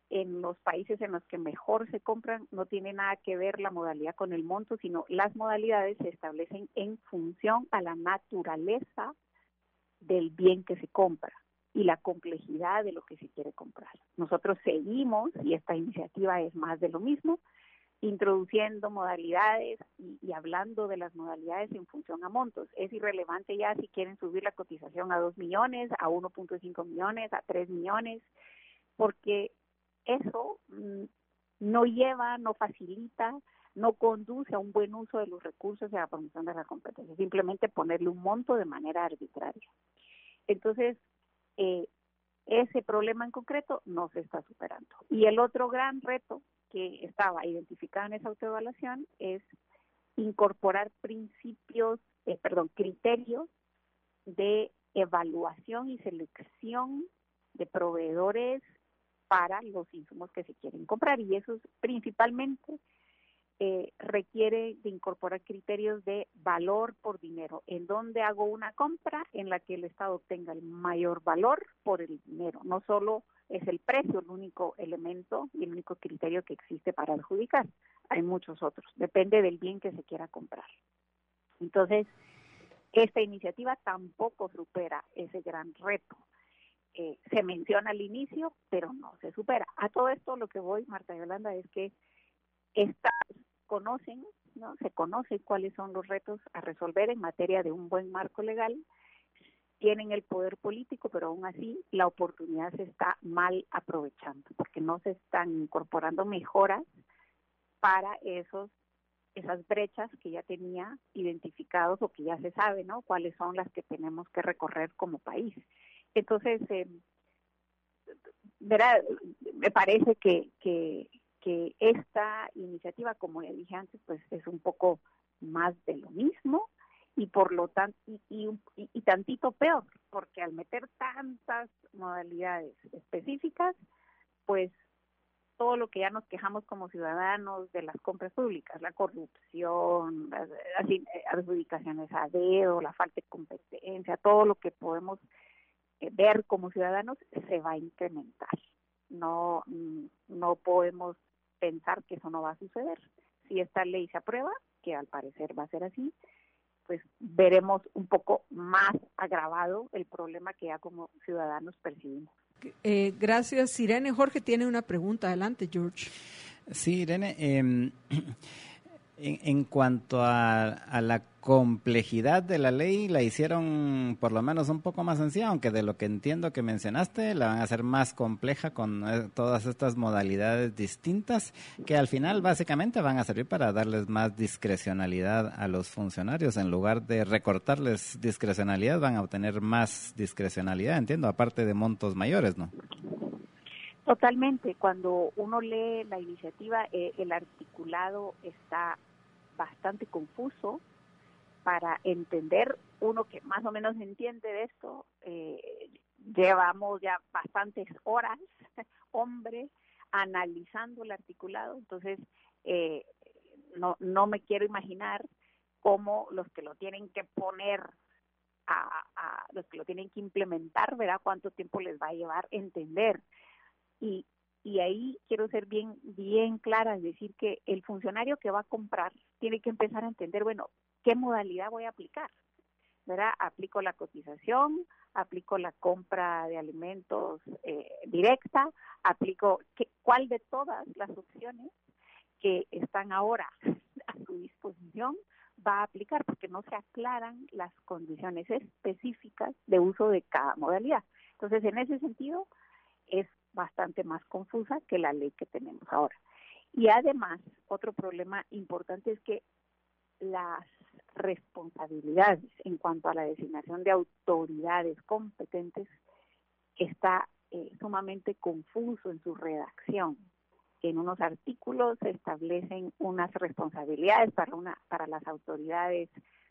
en los países en los que mejor se compran no tiene nada que ver la modalidad con el monto, sino las modalidades se establecen en función a la naturaleza del bien que se compra y la complejidad de lo que se quiere comprar. Nosotros seguimos, y esta iniciativa es más de lo mismo, introduciendo modalidades y, y hablando de las modalidades en función a montos. Es irrelevante ya si quieren subir la cotización a dos millones, a uno punto cinco millones, a tres millones, porque eso mmm, no lleva, no facilita, no conduce a un buen uso de los recursos y a la promoción de la competencia, simplemente ponerle un monto de manera arbitraria. Entonces, eh, ese problema en concreto no se está superando. Y el otro gran reto que estaba identificado en esa autoevaluación es incorporar principios, eh, perdón, criterios de evaluación y selección de proveedores para los insumos que se quieren comprar, y eso es principalmente eh, requiere de incorporar criterios de valor por dinero, en donde hago una compra en la que el Estado obtenga el mayor valor por el dinero. No solo es el precio el único elemento y el único criterio que existe para adjudicar, hay muchos otros, depende del bien que se quiera comprar. Entonces, esta iniciativa tampoco supera ese gran reto. Eh, se menciona al inicio, pero no se supera. A todo esto lo que voy, Marta Yolanda, es que estas conocen, ¿no? Se conoce cuáles son los retos a resolver en materia de un buen marco legal, tienen el poder político, pero aún así la oportunidad se está mal aprovechando, porque no se están incorporando mejoras para esos esas brechas que ya tenía identificados o que ya se sabe, ¿no? Cuáles son las que tenemos que recorrer como país. Entonces, eh, verá, me parece que, que, que esta iniciativa, como ya dije antes, pues es un poco más de lo mismo y por lo tanto, y, y, y, y tantito peor, porque al meter tantas modalidades específicas, pues todo lo que ya nos quejamos como ciudadanos de las compras públicas, la corrupción, las, las adjudicaciones a dedo, la falta de competencia, todo lo que podemos eh, ver como ciudadanos se va a incrementar. No, no podemos pensar que eso no va a suceder. Si esta ley se aprueba, que al parecer va a ser así, pues veremos un poco más agravado el problema que ya como ciudadanos percibimos. Eh, gracias, Irene. Jorge tiene una pregunta. Adelante, George. Sí, Irene, eh, en, en cuanto a, a la complejidad de la ley, la hicieron por lo menos un poco más sencilla, aunque de lo que entiendo que mencionaste, la van a hacer más compleja con eh, todas estas modalidades distintas, que al final básicamente van a servir para darles más discrecionalidad a los funcionarios. En lugar de recortarles discrecionalidad, van a obtener más discrecionalidad, entiendo, aparte de montos mayores, ¿no? Totalmente. Cuando uno lee la iniciativa, eh, el articulado está bastante confuso para entender. Uno que más o menos entiende de esto, eh, llevamos ya bastantes horas, hombre, analizando el articulado, entonces eh, no, no me quiero imaginar cómo los que lo tienen que poner, a, a los que lo tienen que implementar, ¿verdad? Cuánto tiempo les va a llevar entender. Y, y ahí quiero ser bien, bien clara, es decir, que el funcionario que va a comprar tiene que empezar a entender, bueno, ¿qué modalidad voy a aplicar? ¿Verdad? ¿Aplico la cotización? ¿Aplico la compra de alimentos eh, directa? ¿Aplico qué, cuál de todas las opciones que están ahora a su disposición va a aplicar? Porque no se aclaran las condiciones específicas de uso de cada modalidad. Entonces, en ese sentido, es bastante más confusa que la ley que tenemos ahora. Y además, otro problema importante es que las responsabilidades en cuanto a la designación de autoridades competentes está eh, sumamente confuso en su redacción. En unos artículos se establecen unas responsabilidades para, una, para las autoridades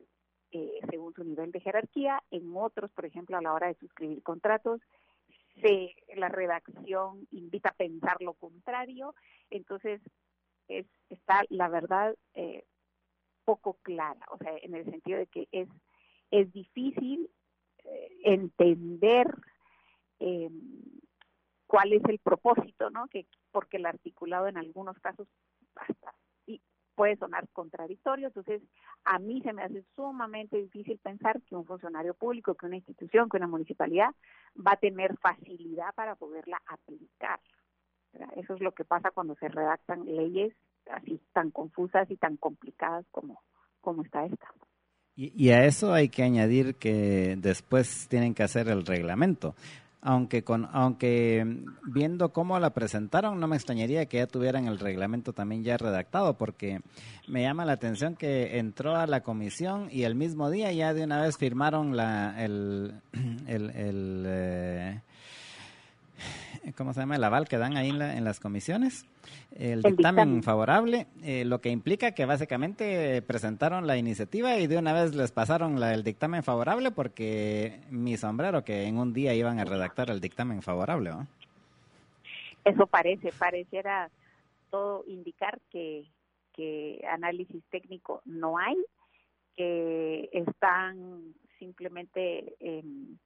eh, según su nivel de jerarquía, en otros, por ejemplo, a la hora de suscribir contratos, Se, la redacción invita a pensar lo contrario, entonces es, está la verdad eh, poco clara, o sea, en el sentido de que es, es difícil eh, entender eh, cuál es el propósito, ¿no? Que porque el articulado en algunos casos hasta y puede sonar contradictorio. Entonces, a mí se me hace sumamente difícil pensar que un funcionario público, que una institución, que una municipalidad va a tener facilidad para poderla aplicar, ¿verdad? Eso es lo que pasa cuando se redactan leyes así tan confusas y tan complicadas como, como está esta. Y, y a eso hay que añadir que después tienen que hacer el reglamento. Aunque con aunque viendo cómo la presentaron, no me extrañaría que ya tuvieran el reglamento también ya redactado, porque me llama la atención que entró a la comisión y el mismo día ya de una vez firmaron la el el, el eh, ¿cómo se llama? El aval que dan ahí en, la, en las comisiones, el, el dictamen, dictamen favorable, eh, lo que implica que básicamente presentaron la iniciativa y de una vez les pasaron la, el dictamen favorable, porque mi sombrero que en un día iban a redactar el dictamen favorable, ¿no? Eso parece, pareciera todo indicar que, que análisis técnico no hay, que están simplemente... Eh,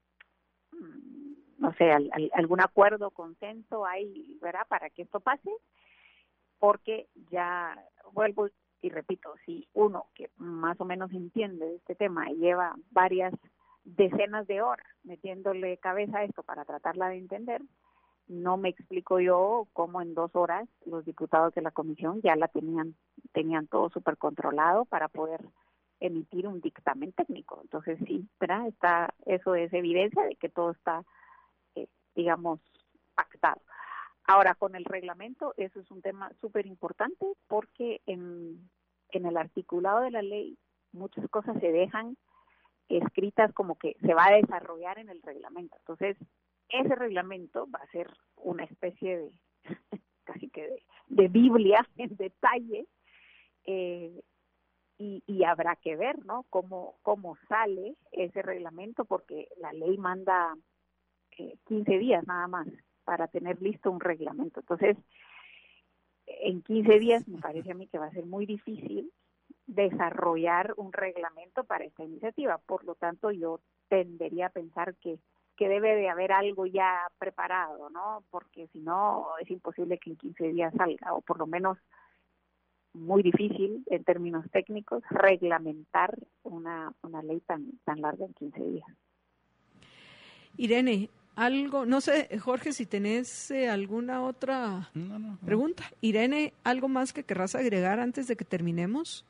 no sé, al, al, algún acuerdo, consenso hay, ¿verdad?, para que esto pase, porque ya vuelvo y repito, si uno que más o menos entiende de este tema y lleva varias decenas de horas metiéndole cabeza a esto para tratarla de entender, no me explico yo cómo en dos horas los diputados de la comisión ya la tenían, tenían todo súper controlado para poder emitir un dictamen técnico. Entonces sí, ¿verdad? Está, eso es evidencia de que todo está, eh, digamos, pactado. Ahora, con el reglamento, eso es un tema súper importante, porque en, en el articulado de la ley muchas cosas se dejan escritas como que se va a desarrollar en el reglamento. Entonces, ese reglamento va a ser una especie de, casi que de, de Biblia en detalle, eh, Y, y habrá que ver, ¿no?, cómo, cómo sale ese reglamento, porque la ley manda eh, quince días nada más para tener listo un reglamento. Entonces, en quince días me parece a mí que va a ser muy difícil desarrollar un reglamento para esta iniciativa. Por lo tanto, yo tendería a pensar que, que debe de haber algo ya preparado, ¿no?, porque si no es imposible que en quince días salga, o por lo menos muy difícil en términos técnicos reglamentar una, una ley tan, tan larga en quince días. Irene, algo, no sé, Jorge, si tenés eh, alguna otra no, no, no. pregunta. Irene, ¿algo más que querrás agregar antes de que terminemos?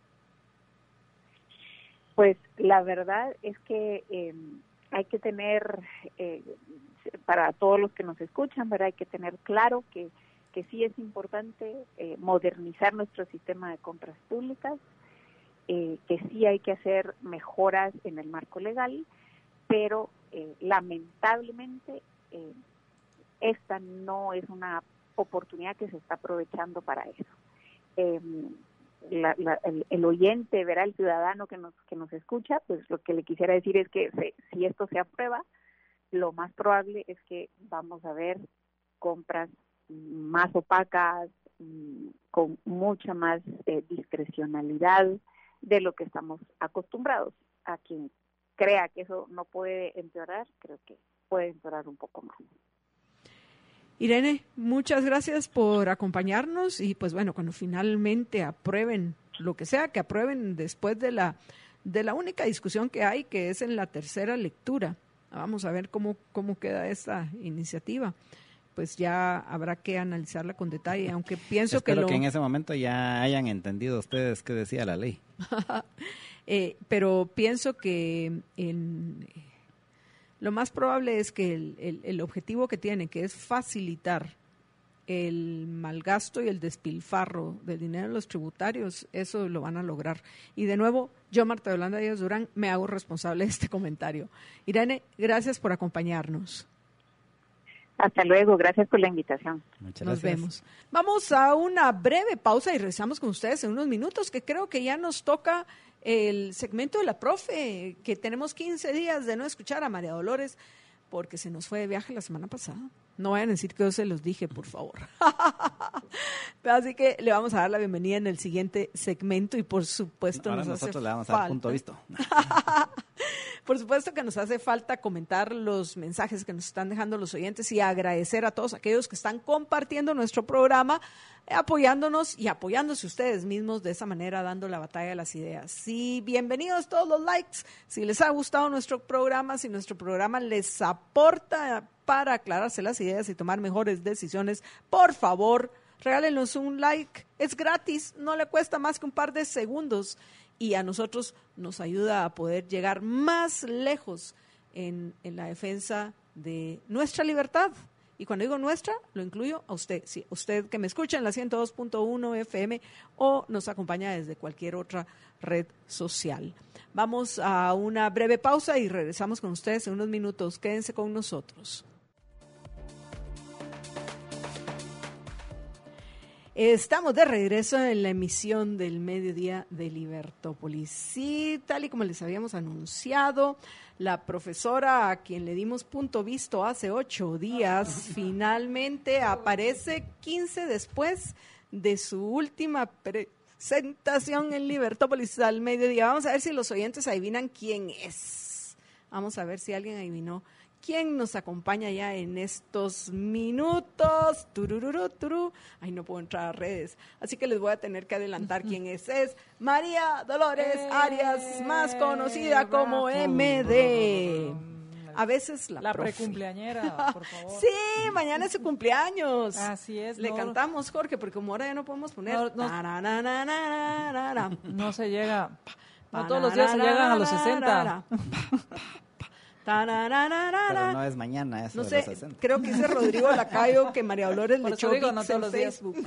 Pues la verdad es que eh, hay que tener, eh, para todos los que nos escuchan, ¿verdad?, hay que tener claro que que sí es importante eh, modernizar nuestro sistema de compras públicas, eh, que sí hay que hacer mejoras en el marco legal, pero eh, lamentablemente eh, esta no es una oportunidad que se está aprovechando para eso. Eh, la, la, el, el oyente, verá, el ciudadano que nos que nos escucha, pues lo que le quisiera decir es que se, si esto se aprueba, lo más probable es que vamos a ver compras más opacas, con mucha más eh, discrecionalidad de lo que estamos acostumbrados. A quien crea que eso no puede empeorar, creo que puede empeorar un poco más. Irene, muchas gracias por acompañarnos y pues bueno, cuando finalmente aprueben lo que sea, que aprueben después de la de la única discusión que hay, que es en la tercera lectura. Vamos a ver cómo cómo queda esta iniciativa. Pues ya habrá que analizarla con detalle, aunque pienso Espero que lo... que en ese momento ya hayan entendido ustedes qué decía la ley. eh, pero pienso que en, lo más probable es que el, el, el objetivo que tiene, que es facilitar el malgasto y el despilfarro del dinero de los tributarios, eso lo van a lograr. Y de nuevo, yo, Marta Yolanda Díaz Durán, me hago responsable de este comentario. Irene, gracias por acompañarnos. Hasta luego, gracias por la invitación. Muchas Nos gracias. vemos. Vamos a una breve pausa y regresamos con ustedes en unos minutos, que creo que ya nos toca el segmento de la profe, que tenemos quince días de no escuchar a María Dolores porque se nos fue de viaje la semana pasada. No vayan a decir que yo se los dije, por favor. Así que le vamos a dar la bienvenida en el siguiente segmento y por supuesto Ahora nos nosotros hace le vamos a falta. dar punto visto. Por supuesto que nos hace falta comentar los mensajes que nos están dejando los oyentes y agradecer a todos aquellos que están compartiendo nuestro programa, apoyándonos y apoyándose ustedes mismos de esa manera, dando la batalla de las ideas. Sí, bienvenidos todos los likes. Si les ha gustado nuestro programa, si nuestro programa les aporta para aclararse las ideas y tomar mejores decisiones, por favor, regálenos un like. Es gratis, no le cuesta más que un par de segundos y a nosotros nos ayuda a poder llegar más lejos en, en la defensa de nuestra libertad. Y cuando digo nuestra, lo incluyo a usted. Sí, usted que me escucha en la ciento dos punto uno F M o nos acompaña desde cualquier otra red social. Vamos a una breve pausa y regresamos con ustedes en unos minutos. Quédense con nosotros. Estamos de regreso en la emisión del mediodía de Libertópolis. Sí, tal y como les habíamos anunciado, la profesora a quien le dimos punto visto hace ocho días, finalmente aparece quince después de su última presentación en Libertópolis al mediodía. Vamos a ver si los oyentes adivinan quién es. Vamos a ver si alguien adivinó. ¿Quién nos acompaña ya en estos minutos? Turururu, turú. Ay, no puedo entrar a redes, así que les voy a tener que adelantar quién es. Es María Dolores eh, Arias, más conocida como M D. A veces la, la profe. precumpleañera, por favor. Sí, mañana es su cumpleaños. Así es. Le no, cantamos, Jorge, porque como ahora ya no podemos poner. No, no, na, na, na, na, na, na. no se llega. No todos los días se llegan a los sesenta. Pero no es mañana, eso no de sé, los sesenta. Creo que dice Rodrigo Lacayo que María Dolores le echó digo, Vicks no todos en los días. Facebook.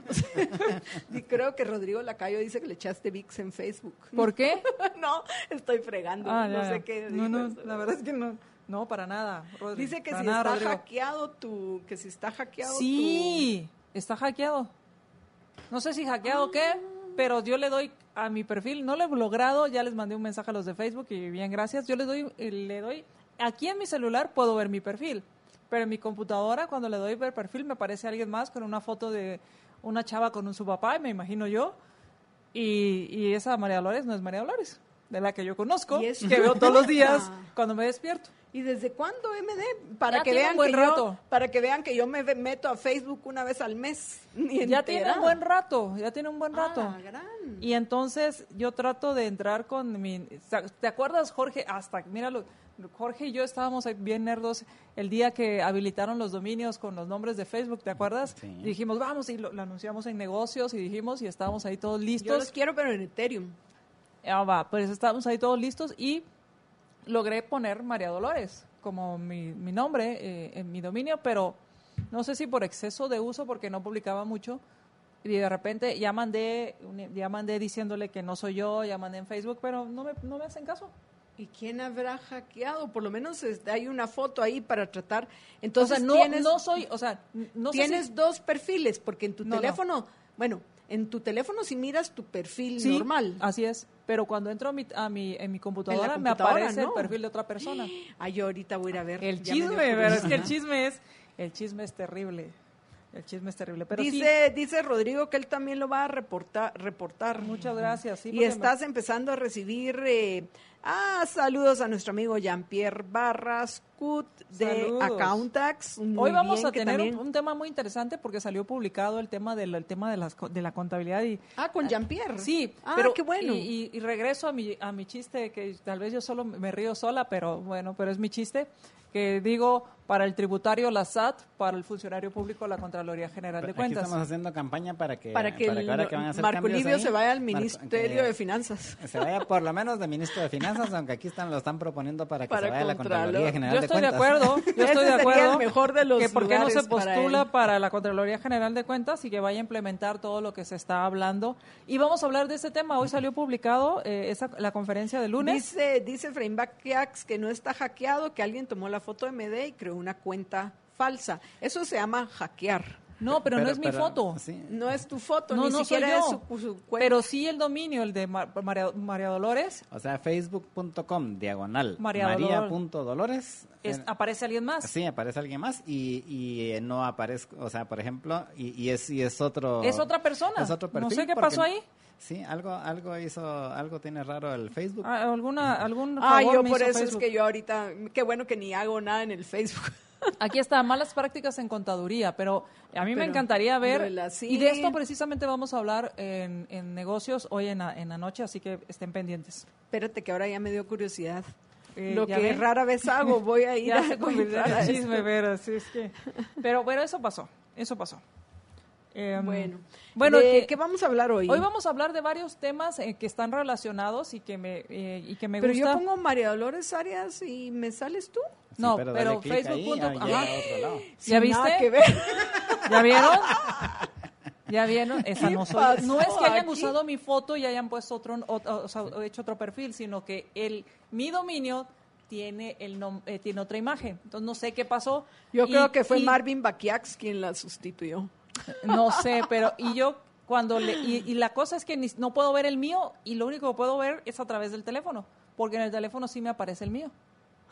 Y creo que Rodrigo Lacayo dice que le echaste Vicks en Facebook. ¿Por qué? No, estoy fregando, Ah, no ya, sé ya. qué. No, no, dices. la verdad es que no. No, para nada, Rodrigo. Dice que para si nada, está Rodrigo. hackeado tu, que si está hackeado Sí, está hackeado. No sé si hackeado o Ah. qué, pero yo le doy a mi perfil, no lo he logrado, ya les mandé un mensaje a los de Facebook y bien, gracias. Yo les doy, le doy, aquí en mi celular puedo ver mi perfil, pero en mi computadora cuando le doy ver perfil me aparece alguien más con una foto de una chava con un, su papá, me imagino yo, y, y esa María Dolores no es María Dolores, de la que yo conozco, ¿Y es que veo todos los días Ah. cuando me despierto. ¿Y desde cuándo M D? Para Ya que tiene vean un buen que rato. yo, para que vean que yo me ve- meto a Facebook una vez al mes. Ni Ya tiene enterada. un buen rato, ya tiene un buen rato. Ah, gran. Y entonces yo trato de entrar con mi... ¿Te acuerdas, Jorge? Hasta, míralo, Jorge y yo estábamos ahí bien nerdos el día que habilitaron los dominios con los nombres de Facebook, ¿te acuerdas? Sí. Dijimos, vamos, y lo, lo anunciamos en negocios y dijimos, y estábamos ahí todos listos. Yo los quiero, pero en Ethereum. Ah, va, pues estábamos ahí todos listos y logré poner María Dolores como mi, mi nombre eh, en mi dominio, pero no sé si por exceso de uso, porque no publicaba mucho, y de repente ya mandé, ya mandé diciéndole que no soy yo, ya mandé en Facebook, pero no me, no me hacen caso. ¿Y quién habrá hackeado? Por lo menos este, hay una foto ahí para tratar. Entonces, o sea, no, tienes, no soy, o sea, no tienes sé si, dos perfiles, porque en tu No, no. teléfono, bueno, en tu teléfono si miras tu perfil sí, normal. así es, pero cuando entro a mi, a mi, en mi computadora, me computadora, aparece no. el perfil de otra persona. Ay, yo ahorita voy a ir a ver. El ya me dio chisme, pero es que el curiosidad. chisme es, el chisme es terrible. El chisme es terrible, pero sí. Dice, dice Rodrigo que él también lo va a reportar. reportar. Muchas gracias. Sí, y porque estás empezando a recibir eh, ah, saludos a nuestro amigo Jean-Pierre Barrascut de Saludos. Accountax. me- Muy hoy vamos bien, a que tener también- un, un tema muy interesante porque salió publicado el tema del el tema de las co- de la contabilidad y Ah, con Jean-Pierre. sí, Ah, pero qué bueno. Y, y- y regreso a mi a mi chiste que tal vez yo solo me río sola, pero bueno, pero es mi chiste que digo para el tributario la S A T, para el funcionario público la Contraloría General de Aquí Cuentas. estamos haciendo campaña para que, para que, el- ahora que van a hacer Marco cambios Livio ahí, se vaya al Marco- Ministerio que de Finanzas. Se vaya por lo menos de ministro de Finanzas, aunque aquí están lo están proponiendo para que Para se vaya a la Contralor. Contraloría General Yo de estoy de Cuentas. acuerdo, yo Ese estoy de sería acuerdo el mejor de los que por qué no se lugares para postula él. para, la Contraloría General de Cuentas y que vaya a implementar todo lo que se está hablando. Y vamos a hablar de este tema. Hoy salió publicado eh, esa, la conferencia de lunes. Dice, dice Frame Bakiax que no está hackeado, que alguien tomó la foto de M D y creó una cuenta falsa. Eso se llama hackear. No, pero, pero no es pero, mi foto. Sí. No es tu foto, no, ni no siquiera soy yo. es su, su cuenta. Pero sí el dominio, el de María, María Dolores. O sea, facebook punto com, diagonal, María María punto Dolores. Es, ¿Aparece alguien más? Sí, aparece alguien más y, y no aparece, o sea, por ejemplo, y, y, es, y es otro... Es otra persona. Es otro perfil. No sé qué porque, pasó ahí. Sí, algo algo hizo, algo tiene raro el Facebook. Ah, alguna, algún Ah, favor yo me por hizo eso Facebook. es que yo ahorita, qué bueno que ni hago nada en el Facebook. Aquí está, malas prácticas en contaduría, pero a mí Pero me encantaría ver, lo de la- sí. y de esto precisamente vamos a hablar en, en negocios hoy en la, en la noche, así que estén pendientes. Espérate que ahora ya me dio curiosidad. Eh, Lo ¿ya que ven? rara vez hago, voy a ir Ya a se convirtió comprar a en chisme, esto. ver, así es que... Pero bueno, eso pasó, eso pasó. Eh, Bueno, bueno ¿de que- qué vamos a hablar hoy? hoy vamos a hablar de varios temas eh, que están relacionados y que me, eh, y que me Pero gusta. yo pongo María Dolores Arias y ¿me sales tú? Sí, no, pero, pero dale clic ahí, Facebook punto com, ah, llega ajá. a otro lado. ¿Ya Sin nada viste? que ver. ¿Ya vieron? ¿Ya vieron? Esa ¿Qué no soy. pasó No es que hayan aquí? usado mi foto y hayan puesto otro, otro- o sea, hecho otro perfil, sino que el mi dominio tiene el nom- eh, tiene otra imagen. Entonces no sé qué pasó. Yo Y- creo que fue y- Marvin Bakiax quien la sustituyó. No sé, pero y yo cuando le y, y la cosa es que ni- no puedo ver el mío y lo único que puedo ver es a través del teléfono, porque en el teléfono sí me aparece el mío.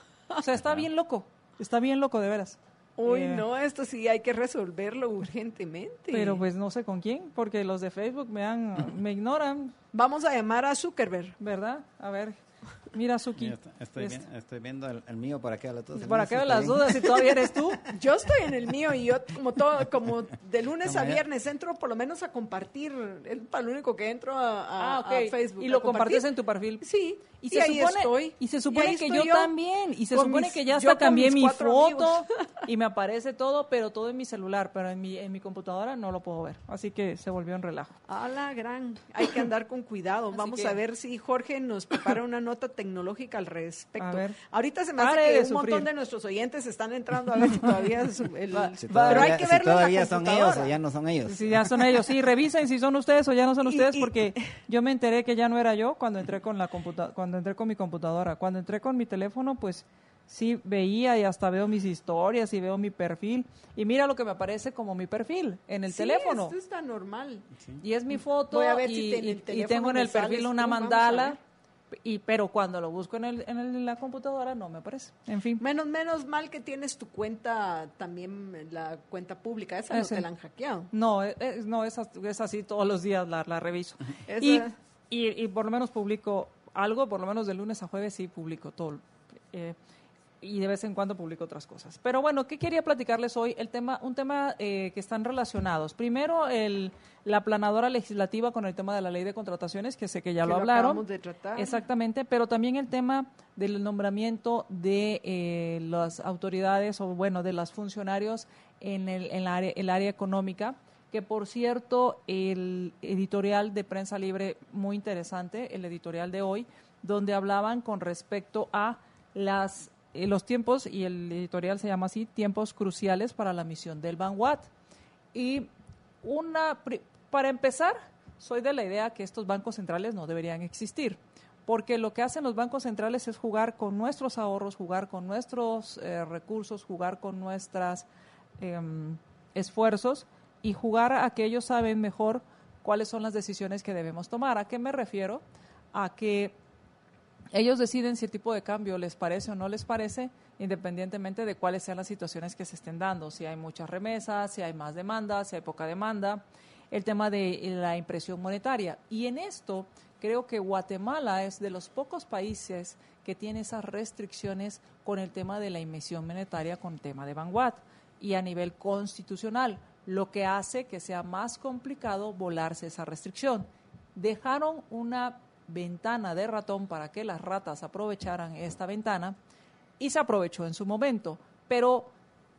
O sea, está bien loco. Está bien loco de veras. Uy, Eh, no, esto sí hay que resolverlo urgentemente. Pero pues no sé con quién, porque los de Facebook me han me ignoran, Vamos a llamar a Zuckerberg. ¿verdad? A ver, mira Suki. Mira, estoy, estoy, Este. vi- estoy viendo el, el mío por acá. Todos, Para que que vean las dudas, si todavía eres tú. Yo estoy en el mío y yo como todo, como de lunes Como a ya- viernes entro por lo menos a compartir. Es para lo único que entro a, a- Ah, ok. a Facebook. Y a lo compartir. compartes en tu perfil. Sí. Y Y, se ahí supone, estoy. y se Y supone ahí que estoy yo, también. Y se con supone mis- que ya yo hasta con cambié mis mi cuatro foto amigos. y me aparece todo, pero todo en mi celular. Pero en mi, en mi computadora no lo puedo ver. Así que se volvió un relajo. A la gran. Hay que andar con cuidado. Así Vamos que- a ver si Jorge nos prepara una nota tecnológica al respecto. A ver. Ahorita se me hace Pare que de un sufrir. montón de nuestros oyentes están entrando a ver si todavía es el, Va- Si pero todavía, hay que si verlo en la todavía son ellos o computadora. ya no son ellos. Si ya son ellos, sí, revisen si son ustedes o ya no son Y- ustedes, y- porque yo me enteré que ya no era yo cuando entré con la computa cuando entré con mi computadora. Cuando entré con mi teléfono, pues sí veía y hasta veo mis historias y veo mi perfil. Y mira lo que me aparece como mi perfil en el Sí, teléfono. esto está normal. Y es mi foto Voy a ver y, si te- en el y- y teléfono tengo en me el perfil sales una tú, vamos a mandala, ver. y pero cuando lo busco en, el, en, el- en la computadora no me aparece. En fin. Menos, menos mal que tienes tu cuenta también, la cuenta pública. Esa no Ese. te la han hackeado. No, es, es- no es, as- es así todos los días, la, la reviso. Esa- Y, y, y por lo menos publico algo, por lo menos de lunes a jueves sí publico todo. eh, y de vez en cuando publico otras cosas. Pero bueno, ¿qué quería platicarles hoy? El tema, un tema eh, que están relacionados. Primero, el, la planadora legislativa con el tema de la ley de contrataciones, que sé que ya que lo hablaron. acabamos de tratar. Exactamente, pero también el tema del nombramiento de eh, las autoridades o bueno, de los funcionarios en el, en la área, el área económica, que por cierto, el editorial de Prensa Libre, muy interesante, el editorial de hoy, donde hablaban con respecto a las eh, los tiempos, y el editorial se llama así, tiempos cruciales para la misión del Vanguard. Y una, pri- para empezar, soy de la idea que estos bancos centrales no deberían existir, porque lo que hacen los bancos centrales es jugar con nuestros ahorros, jugar con nuestros eh, recursos, jugar con nuestros esfuerzos y jugar a que ellos saben mejor cuáles son las decisiones que debemos tomar. ¿A qué me refiero? A que ellos deciden si el tipo de cambio les parece o no les parece, independientemente de cuáles sean las situaciones que se estén dando, si hay muchas remesas, si hay más demanda, si hay poca demanda, el tema de la impresión monetaria. Y en esto creo que Guatemala es de los pocos países que tiene esas restricciones con el tema de la emisión monetaria, con el tema de Vanguard y a nivel constitucional, lo que hace que sea más complicado volarse esa restricción. Dejaron una ventana de ratón para que las ratas aprovecharan esta ventana y se aprovechó en su momento, pero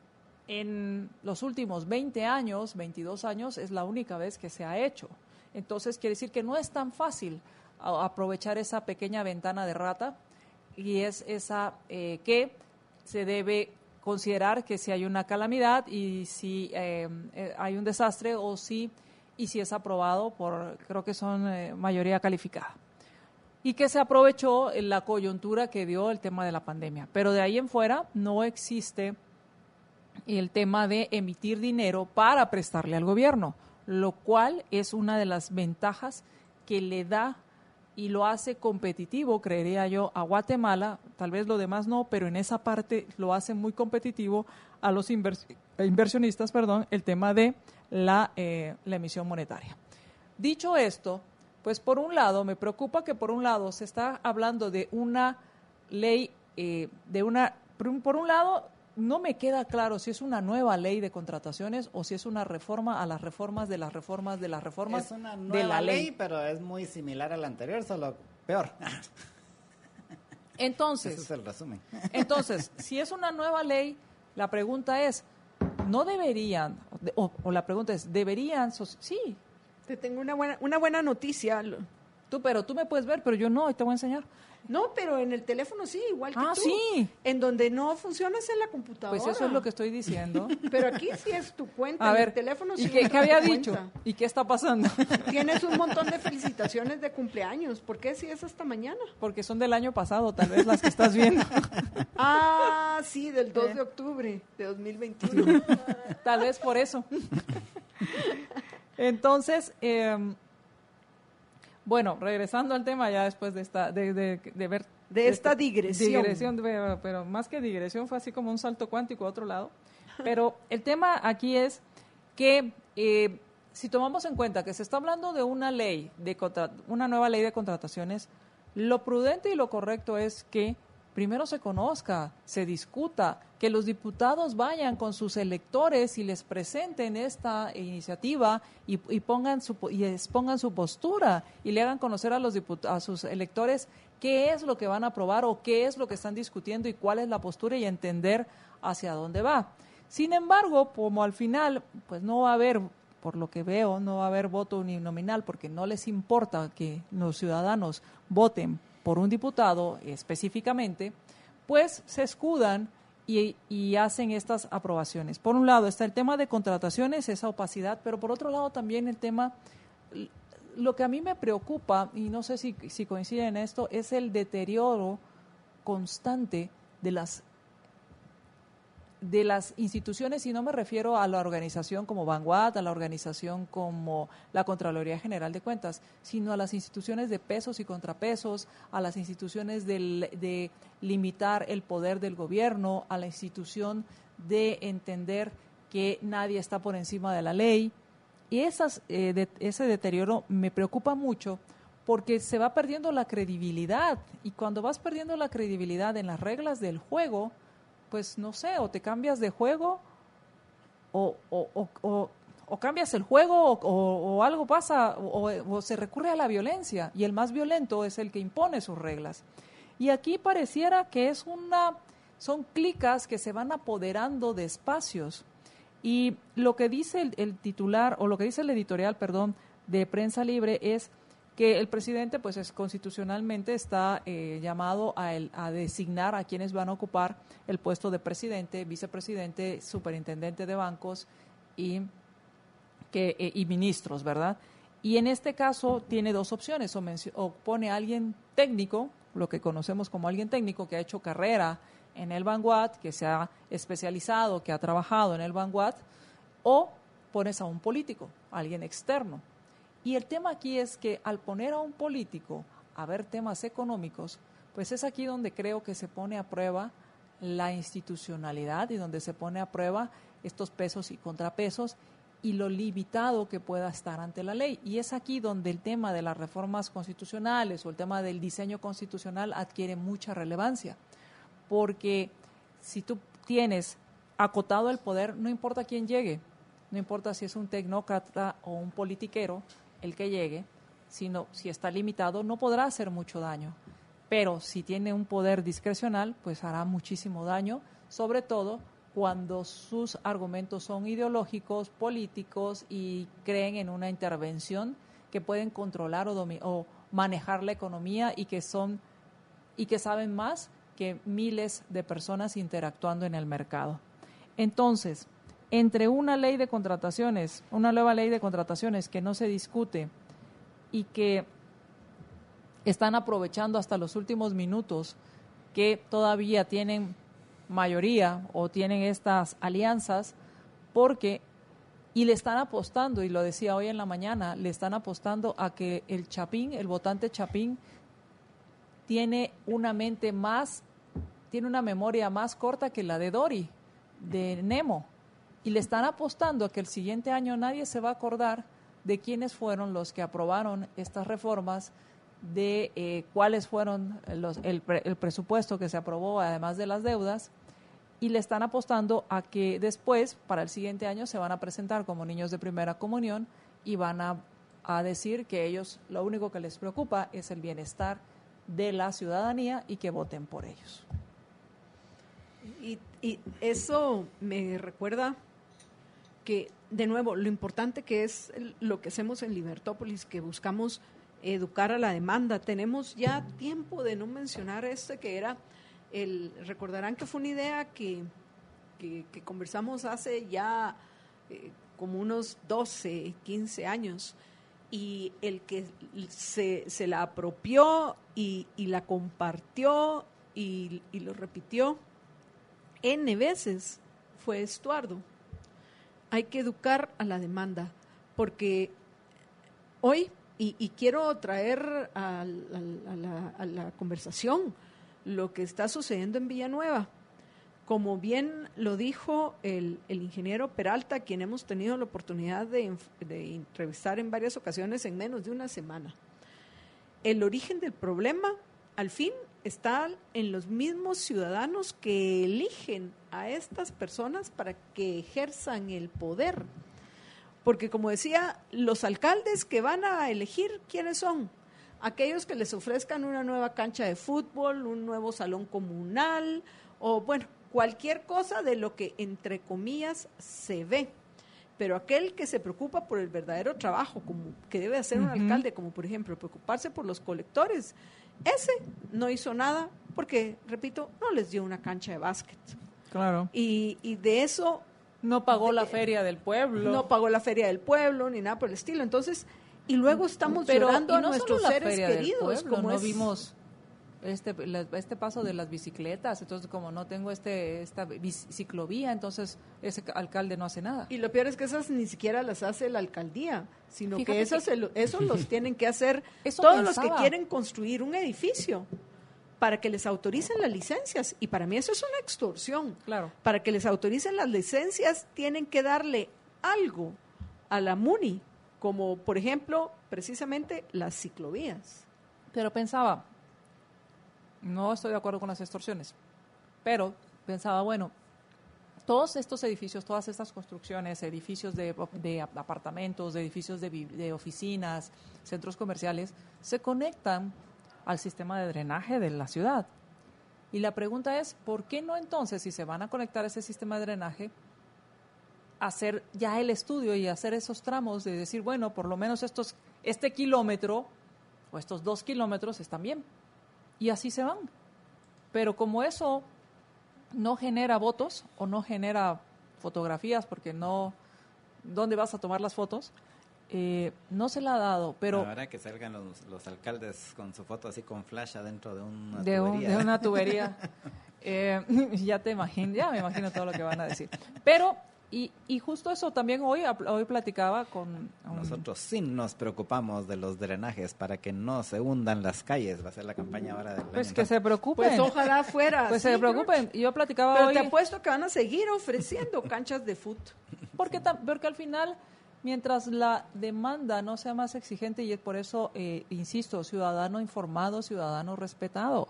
en los últimos veinte años, veintidós años, es la única vez que se ha hecho. Entonces quiere decir que no es tan fácil a- aprovechar esa pequeña ventana de rata, y es esa eh, que se debe considerar que si hay una calamidad y si eh, eh, hay un desastre o si y si es aprobado por, creo que son eh, mayoría calificada. Y que se aprovechó en la coyuntura que dio el tema de la pandemia. Pero de ahí en fuera no existe el tema de emitir dinero para prestarle al gobierno, lo cual es una de las ventajas que le da y lo hace competitivo, creería yo, a Guatemala, tal vez lo demás no, pero en esa parte lo hace muy competitivo a los invers- inversionistas, perdón, el tema de la, eh, la emisión monetaria. Dicho esto, pues por un lado, me preocupa que por un lado se está hablando de una ley, eh, de una, por un, por un lado, no me queda claro si es una nueva ley de contrataciones o si es una reforma a las reformas de las reformas de las reformas Es una de nueva la ley, ley. pero es muy similar a la anterior, solo peor. Entonces, Ese es el resumen. entonces, si es una nueva ley, la pregunta es, ¿no deberían, o, o la pregunta es, ¿deberían, so- sí, Te tengo una buena, una buena noticia. tú, pero tú me puedes ver, pero yo no, y te voy a enseñar. No, pero en el teléfono sí, igual que Ah, tú. sí. En donde no funciona es en la computadora. Pues eso es lo que estoy diciendo. Pero aquí sí es tu cuenta, A en ver, el teléfono sí ¿y es qué, tu qué había cuenta. dicho? ¿Y qué está pasando? Tienes un montón de felicitaciones de cumpleaños. ¿Por qué si es hasta mañana? Porque son del año pasado, tal vez las que estás viendo. Ah, sí, del dos de octubre de dos mil veintiuno. Tal vez por eso. Entonces, eh, bueno, regresando al tema ya después de esta, de, de, de ver De esta digresión. digresión, pero, pero más que digresión fue así como un salto cuántico a otro lado. Pero el tema aquí es que eh, si tomamos en cuenta que se está hablando de una ley, de contra, una nueva ley de contrataciones, lo prudente y lo correcto es que primero se conozca, se discuta, que los diputados vayan con sus electores y les presenten esta iniciativa y, y pongan su y expongan su postura y le hagan conocer a los diput- a sus electores qué es lo que van a aprobar o qué es lo que están discutiendo y cuál es la postura y entender hacia dónde va. Sin embargo, como al final, pues no va a haber, por lo que veo, no va a haber voto uninominal porque no les importa que los ciudadanos voten por un diputado específicamente, pues se escudan y, y hacen estas aprobaciones. Por un lado está el tema de contrataciones, esa opacidad, pero por otro lado también el tema, lo que a mí me preocupa, y no sé si, si coincide en esto, es el deterioro constante de las de las instituciones, y no me refiero a la organización como Vanguard, a la organización como la Contraloría General de Cuentas, sino a las instituciones de pesos y contrapesos, a las instituciones de, de limitar el poder del gobierno, a la institución de entender que nadie está por encima de la ley. Y esas, eh, de, ese deterioro me preocupa mucho porque se va perdiendo la credibilidad, y cuando vas perdiendo la credibilidad en las reglas del juego, pues no sé, o te cambias de juego o, o, o, o, o cambias el juego o, o, o algo pasa o, o se recurre a la violencia, y el más violento es el que impone sus reglas. Y aquí pareciera que es una, son clicas que se van apoderando de espacios, y lo que dice el, el titular o lo que dice el editorial, perdón, de Prensa Libre es que el presidente, pues, es constitucionalmente está eh, llamado a, el, a designar a quienes van a ocupar el puesto de presidente, vicepresidente, superintendente de bancos y, que, eh, y ministros, ¿verdad? Y en este caso tiene dos opciones, o, mencio- o pone a alguien técnico, lo que conocemos como alguien técnico que ha hecho carrera en el Vanguard, que se ha especializado, que ha trabajado en el Vanguard, o pones a un político, a alguien externo. Y el tema aquí es que al poner a un político a ver temas económicos, pues es aquí donde creo que se pone a prueba la institucionalidad y donde se pone a prueba estos pesos y contrapesos y lo limitado que pueda estar ante la ley. Y es aquí donde el tema de las reformas constitucionales o el tema del diseño constitucional adquiere mucha relevancia, porque si tú tienes acotado el poder, no importa quién llegue, no importa si es un tecnócrata o un politiquero el que llegue, sino si está limitado no podrá hacer mucho daño, pero si tiene un poder discrecional, pues hará muchísimo daño, sobre todo cuando sus argumentos son ideológicos, políticos y creen en una intervención que pueden controlar o, domi- o manejar la economía y que son y que saben más que miles de personas interactuando en el mercado. Entonces, entre una ley de contrataciones, una nueva ley de contrataciones que no se discute y que están aprovechando hasta los últimos minutos, que todavía tienen mayoría o tienen estas alianzas porque, y le están apostando, y lo decía hoy en la mañana, le están apostando a que el Chapín, el votante Chapín, tiene una mente más, tiene una memoria más corta que la de Dory, de Nemo, y le están apostando a que el siguiente año nadie se va a acordar de quiénes fueron los que aprobaron estas reformas, de eh, cuáles fueron los, el, pre, el presupuesto que se aprobó, además de las deudas, y le están apostando a que después, para el siguiente año, se van a presentar como niños de primera comunión y van a, a decir que ellos lo único que les preocupa es el bienestar de la ciudadanía y que voten por ellos. Y, y eso me recuerda que, de nuevo, lo importante que es lo que hacemos en Libertópolis, que buscamos educar a la demanda. Tenemos ya tiempo de no mencionar este que era, el recordarán que fue una idea que, que, que conversamos hace ya eh, como unos doce, quince años, y el que se, se la apropió y, y la compartió y, y lo repitió N veces fue Estuardo. Hay que educar a la demanda, porque hoy, y, y quiero traer a, a, a, la, a la conversación lo que está sucediendo en Villanueva. Como bien lo dijo el, el ingeniero Peralta, quien hemos tenido la oportunidad de, de entrevistar en varias ocasiones en menos de una semana. El origen del problema, al fin, está en los mismos ciudadanos que eligen a estas personas para que ejerzan el poder. Porque, como decía, los alcaldes que van a elegir, ¿quiénes son? Aquellos que les ofrezcan una nueva cancha de fútbol, un nuevo salón comunal, o bueno, cualquier cosa de lo que, entre comillas, se ve. Pero aquel que se preocupa por el verdadero trabajo, como que debe hacer un uh-huh. alcalde, como por ejemplo preocuparse por los colectores, ese no hizo nada porque, repito, no les dio una cancha de básquet. Claro. Y, y de eso... No pagó de, la feria del pueblo. No pagó la feria del pueblo, ni nada por el estilo. Entonces, y luego estamos Pero, llorando a no nuestros seres queridos. Pueblo, como no es... vimos este la, este paso de las bicicletas, entonces como no tengo este esta ciclovía, entonces ese alcalde no hace nada. Y lo peor es que esas ni siquiera las hace la alcaldía, sino Fíjate que esas que... esos los tienen que hacer Eso todos pensaba. los que quieren construir un edificio para que les autoricen las licencias, y para mí eso es una extorsión. Claro. Para que les autoricen las licencias tienen que darle algo a la MUNI, como por ejemplo precisamente las ciclovías. Pero pensaba, no estoy de acuerdo con las extorsiones, pero pensaba, bueno, todos estos edificios, todas estas construcciones, edificios de, de apartamentos, de edificios de, de oficinas, centros comerciales, se conectan al sistema de drenaje de la ciudad. Y la pregunta es, ¿por qué no entonces, si se van a conectar a ese sistema de drenaje, hacer ya el estudio y hacer esos tramos de decir, bueno, por lo menos estos, este kilómetro o estos dos kilómetros están bien? Y así se van. Pero como eso no genera votos o no genera fotografías, porque no, ¿dónde vas a tomar las fotos? Eh, no se la ha dado, pero... Ahora que salgan los, los alcaldes con su foto así con flash adentro de una de tubería. Un, de una tubería. eh, ya te imagino, ya me imagino todo lo que van a decir. Pero... Y, y justo eso también hoy hoy platicaba con... Um, Nosotros sí nos preocupamos de los drenajes para que no se hundan las calles. Va a ser la campaña ahora del Pues año, que ¿no? se preocupen. Pues ojalá fuera. Pues sí, se preocupen. George. Yo platicaba Pero hoy... te apuesto que van a seguir ofreciendo canchas de fútbol. Porque, porque al final, mientras la demanda no sea más exigente, y es por eso, eh, insisto, ciudadano informado, ciudadano respetado.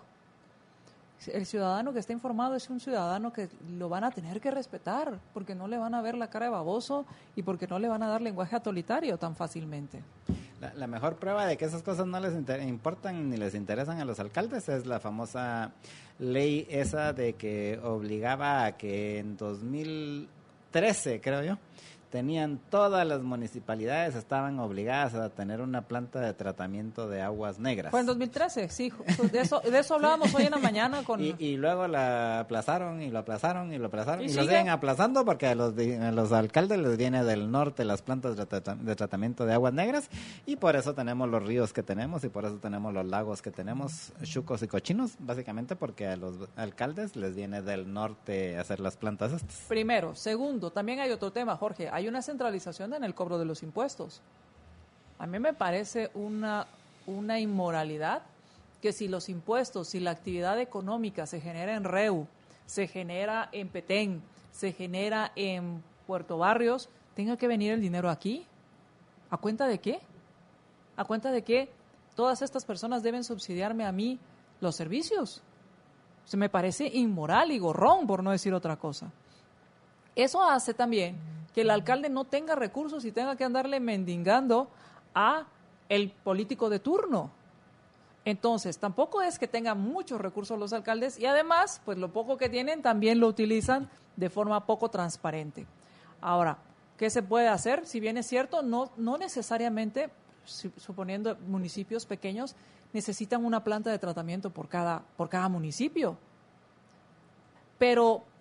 El ciudadano que está informado es un ciudadano que lo van a tener que respetar, porque no le van a ver la cara de baboso y porque no le van a dar lenguaje autoritario tan fácilmente. La, la mejor prueba de que esas cosas no les inter- importan ni les interesan a los alcaldes es la famosa ley esa de que obligaba a que en dos mil trece, creo yo, tenían todas las municipalidades, estaban obligadas a tener una planta de tratamiento de aguas negras. Fue en dos mil trece, sí, de eso, de eso hablábamos hoy en la mañana. Con... Y, y luego la aplazaron y lo aplazaron y lo aplazaron y, ¿Y lo sigue? siguen aplazando porque a los, a los alcaldes les viene del norte las plantas de, trata, de tratamiento de aguas negras y por eso tenemos los ríos que tenemos y por eso tenemos los lagos que tenemos, chucos y cochinos, básicamente porque a los alcaldes les viene del norte hacer las plantas estas. Primero. Segundo, también hay otro tema, Jorge. Hay una centralización en el cobro de los impuestos. A mí me parece una, una inmoralidad que si los impuestos, si la actividad económica se genera en R E U, se genera en Petén, se genera en Puerto Barrios, tenga que venir el dinero aquí. ¿A cuenta de qué? ¿A cuenta de qué todas estas personas deben subsidiarme a mí los servicios? Se me parece inmoral y gorrón, por no decir otra cosa. Eso hace también que el alcalde no tenga recursos y tenga que andarle mendigando a el político de turno. Entonces, tampoco es que tengan muchos recursos los alcaldes y además, pues lo poco que tienen también lo utilizan de forma poco transparente. Ahora, ¿qué se puede hacer? Si bien es cierto, no, no necesariamente, suponiendo municipios pequeños, necesitan una planta de tratamiento por cada, por cada municipio. Pero...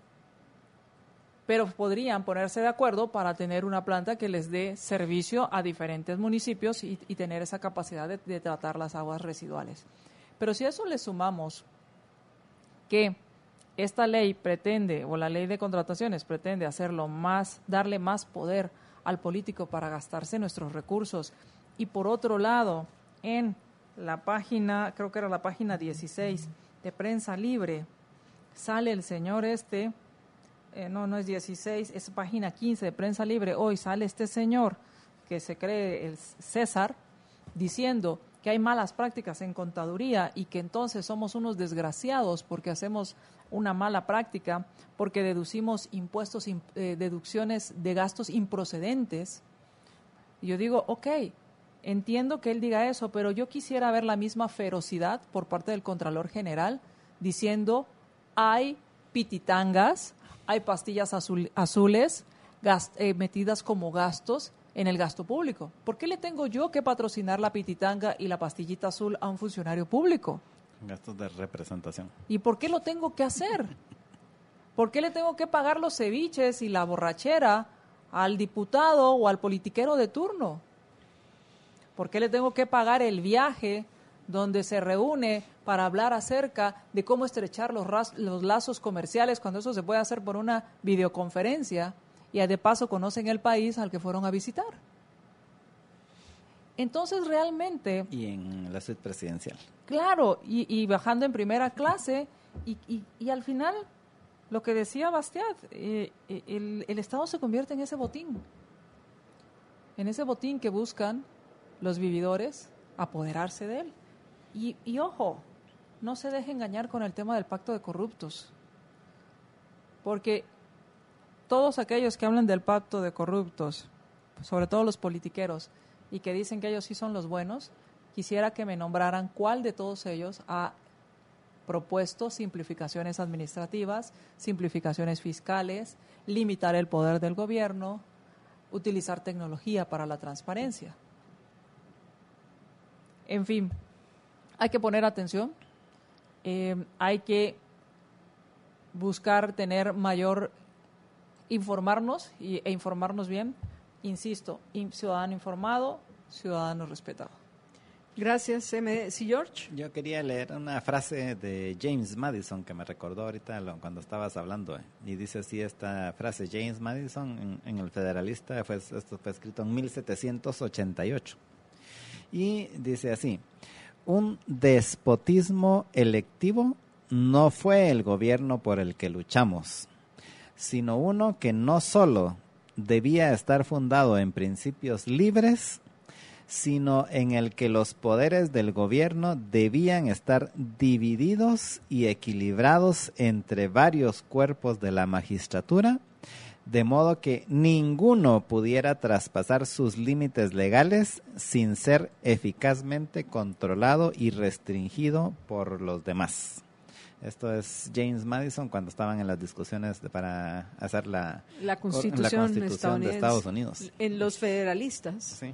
pero podrían ponerse de acuerdo para tener una planta que les dé servicio a diferentes municipios y, y tener esa capacidad de, de tratar las aguas residuales. Pero si a eso le sumamos que esta ley pretende, o la ley de contrataciones pretende hacerlo más, darle más poder al político para gastarse nuestros recursos, y por otro lado, en la página, creo que era la página dieciséis de Prensa Libre, sale el señor este... Eh, no, no es dieciséis, es página quince de Prensa Libre. Hoy sale este señor que se cree el César diciendo que hay malas prácticas en contaduría y que entonces somos unos desgraciados porque hacemos una mala práctica, porque deducimos impuestos, eh, deducciones de gastos improcedentes. Y yo digo, ok, entiendo que él diga eso, pero yo quisiera ver la misma ferocidad por parte del Contralor General diciendo hay pititangas, hay pastillas azul, azules gast, eh, metidas como gastos en el gasto público. ¿Por qué le tengo yo que patrocinar la pititanga y la pastillita azul a un funcionario público? Gastos de representación. ¿Y por qué lo tengo que hacer? ¿Por qué le tengo que pagar los ceviches y la borrachera al diputado o al politiquero de turno? ¿Por qué le tengo que pagar el viaje donde se reúne para hablar acerca de cómo estrechar los, raz- los lazos comerciales cuando eso se puede hacer por una videoconferencia y de paso conocen el país al que fueron a visitar? Entonces realmente... Y en la suite presidencial. Claro, y, y bajando en primera clase y, y, y al final, lo que decía Bastiat, eh, el, el Estado se convierte en ese botín, en ese botín que buscan los vividores apoderarse de él. Y, y ojo, no se deje engañar con el tema del pacto de corruptos, porque todos aquellos que hablan del pacto de corruptos, sobre todo los politiqueros, y que dicen que ellos sí son los buenos, quisiera que me nombraran cuál de todos ellos ha propuesto simplificaciones administrativas, simplificaciones fiscales, limitar el poder del gobierno, utilizar tecnología para la transparencia. En fin, hay que poner atención, eh, hay que buscar tener mayor, informarnos y, e informarnos bien. Insisto, in, ciudadano informado, ciudadano respetado. Gracias, M. Sí, George. Yo quería leer una frase de James Madison que me recordó ahorita lo, cuando estabas hablando. Eh, y dice así esta frase, James Madison en, en el Federalista, fue, esto fue escrito en mil setecientos ochenta y ocho. Y dice así: un despotismo electivo no fue el gobierno por el que luchamos, sino uno que no solo debía estar fundado en principios libres, sino en el que los poderes del gobierno debían estar divididos y equilibrados entre varios cuerpos de la magistratura, de modo que ninguno pudiera traspasar sus límites legales sin ser eficazmente controlado y restringido por los demás. Esto es James Madison cuando estaban en las discusiones de, para hacer la, la Constitución, la constitución de Estados Unidos. En los federalistas. Sí.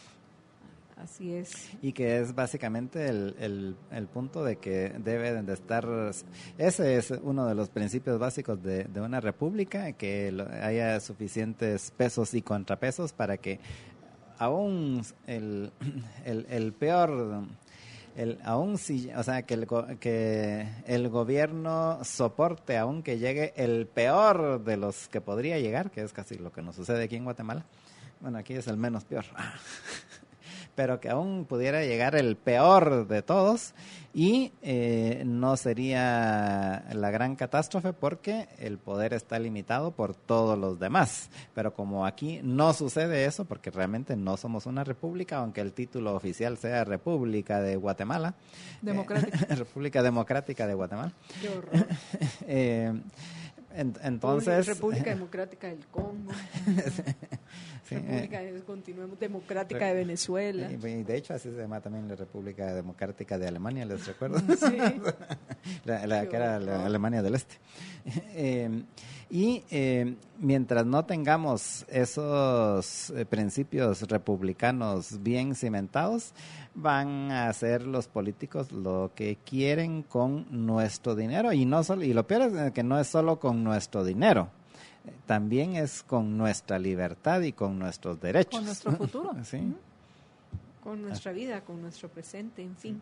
Así es. Y que es básicamente el, el, el punto de que deben de estar, ese es uno de los principios básicos de, de una república, que lo, haya suficientes pesos y contrapesos para que aún el, el, el peor, el, aún si, o sea, que el, que el gobierno soporte aún que llegue el peor de los que podría llegar, que es casi lo que nos sucede aquí en Guatemala. Bueno, aquí es el menos peor. Pero que aún pudiera llegar el peor de todos y eh, no sería la gran catástrofe porque el poder está limitado por todos los demás. Pero como aquí no sucede eso, porque realmente no somos una república, aunque el título oficial sea República de Guatemala. Democrática. Eh, República Democrática de Guatemala. Qué horror. eh, en, entonces... República Democrática del Congo. Sí, República eh, continuemos, Democrática de Venezuela. Y, y de hecho así se llama también la República Democrática de Alemania, les recuerdo. Sí. la, la que era la Alemania del Este. Eh, y eh, mientras no tengamos esos eh, principios republicanos bien cimentados, van a hacer los políticos lo que quieren con nuestro dinero. Y no solo, y lo peor es que no es solo con nuestro dinero. También es con nuestra libertad y con nuestros derechos. Con nuestro futuro. Sí. Uh-huh. Con nuestra vida, con nuestro presente, en fin.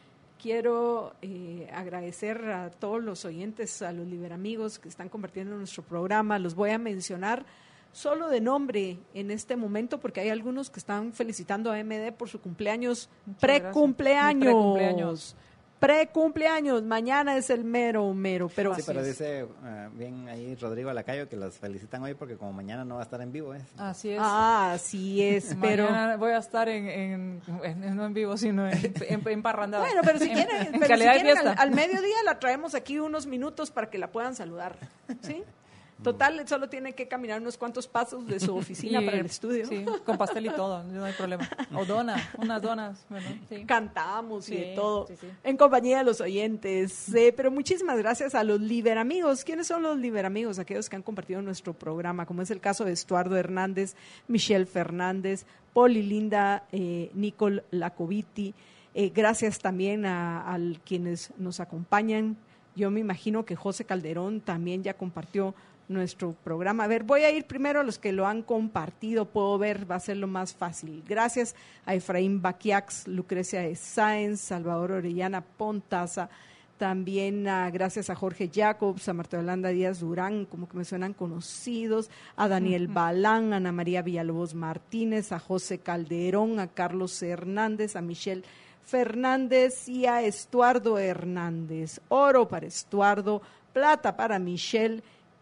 Quiero eh, agradecer a todos los oyentes, a los liberamigos que están compartiendo nuestro programa. Los voy a mencionar solo de nombre en este momento porque hay algunos que están felicitando a M D por su cumpleaños, precumpleaños. Precumpleaños. Pre-cumpleaños, mañana es el mero, mero, pero... Sí, pero dice uh, bien ahí Rodrigo Lacayo que los felicitan hoy porque como mañana no va a estar en vivo, ¿eh? Así es. Ah, así es, pero... Mañana voy a estar en, en, en no en vivo, sino en, en, en parrandada. Bueno, pero si quieren, en, pero calidad si quieren de fiesta. al, al mediodía la traemos aquí unos minutos para que la puedan saludar, ¿sí? Total, solo tiene que caminar unos cuantos pasos de su oficina Y, para el estudio. Sí, con pastel y todo, no hay problema. O dona, unas donas. Bueno, sí. Cantamos y Sí, de todo, sí, sí. en compañía de los oyentes. Eh, pero muchísimas gracias a los liberamigos. ¿Quiénes son los liberamigos? Aquellos que han compartido nuestro programa, como es el caso de Estuardo Hernández, Michelle Fernández, Poli Linda, eh, Nicole Lacoviti. Eh, gracias también a, a quienes nos acompañan. Yo me imagino que José Calderón también ya compartió nuestro programa. A ver, voy a ir primero a los que lo han compartido, puedo ver, va a ser lo más fácil. Gracias a Efraín Baquiax, Lucrecia de Sáenz, Salvador Orellana Pontaza, también uh, gracias a Jorge Jacobs, a Marta Yolanda Díaz Durán, como que me suenan conocidos, a Daniel uh-huh. Balán, a Ana María Villalobos Martínez, a José Calderón, a Carlos Hernández, a Michelle Fernández y a Estuardo Hernández. Oro para Estuardo, plata para Michelle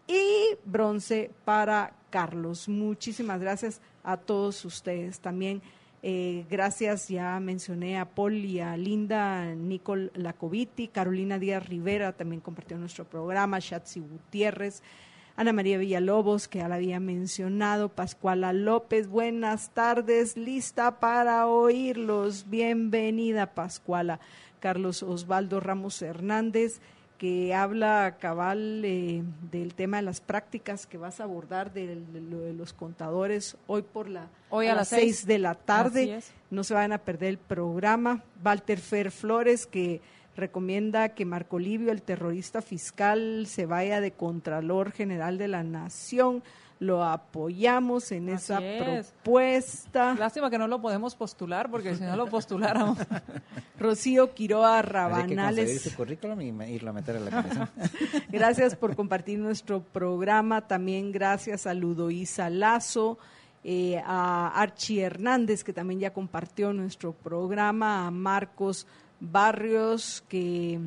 y bronce para Carlos. Muchísimas gracias a todos ustedes. También eh, gracias, ya mencioné a Paul y a Linda, Nicole Lacoviti, Carolina Díaz Rivera también compartió nuestro programa, Shatsi Gutiérrez, Ana María Villalobos, que ya la había mencionado, Pascuala López, buenas tardes, lista para oírlos. Bienvenida, Pascuala. Carlos Osvaldo Ramos Hernández, que habla cabal eh, del tema de las prácticas que vas a abordar de, de, de, de los contadores hoy por la hoy a, a las seis, seis de la tarde. No se vayan a perder el programa. Walter Fer Flores, que recomienda que Marco Livio, el terrorista fiscal, se vaya de Contralor General de la Nación. Lo apoyamos en Así esa es. propuesta. Lástima que no lo podemos postular, porque si no lo postuláramos. Rocío Quiroa Rabanales. Hay que conseguir su currículum y irlo a meter a la comisión. Gracias por compartir nuestro programa. También gracias a Ludoísa Lazo, eh, a Archie Hernández, que también ya compartió nuestro programa, a Marcos Barrios, que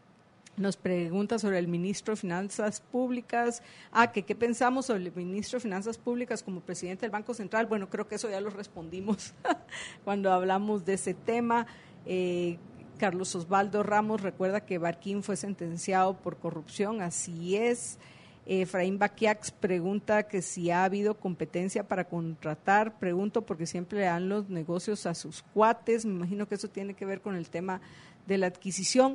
nos pregunta sobre el ministro de Finanzas Públicas. Ah, que qué pensamos sobre el ministro de Finanzas Públicas como presidente del Banco Central. Bueno, creo que eso ya lo respondimos cuando hablamos de ese tema. Eh, Carlos Osvaldo Ramos recuerda que Barquín fue sentenciado por corrupción, así es. Efraín Baquiax pregunta que si ha habido competencia para contratar. Pregunto porque siempre le dan los negocios a sus cuates. Me imagino que eso tiene que ver con el tema de la adquisición.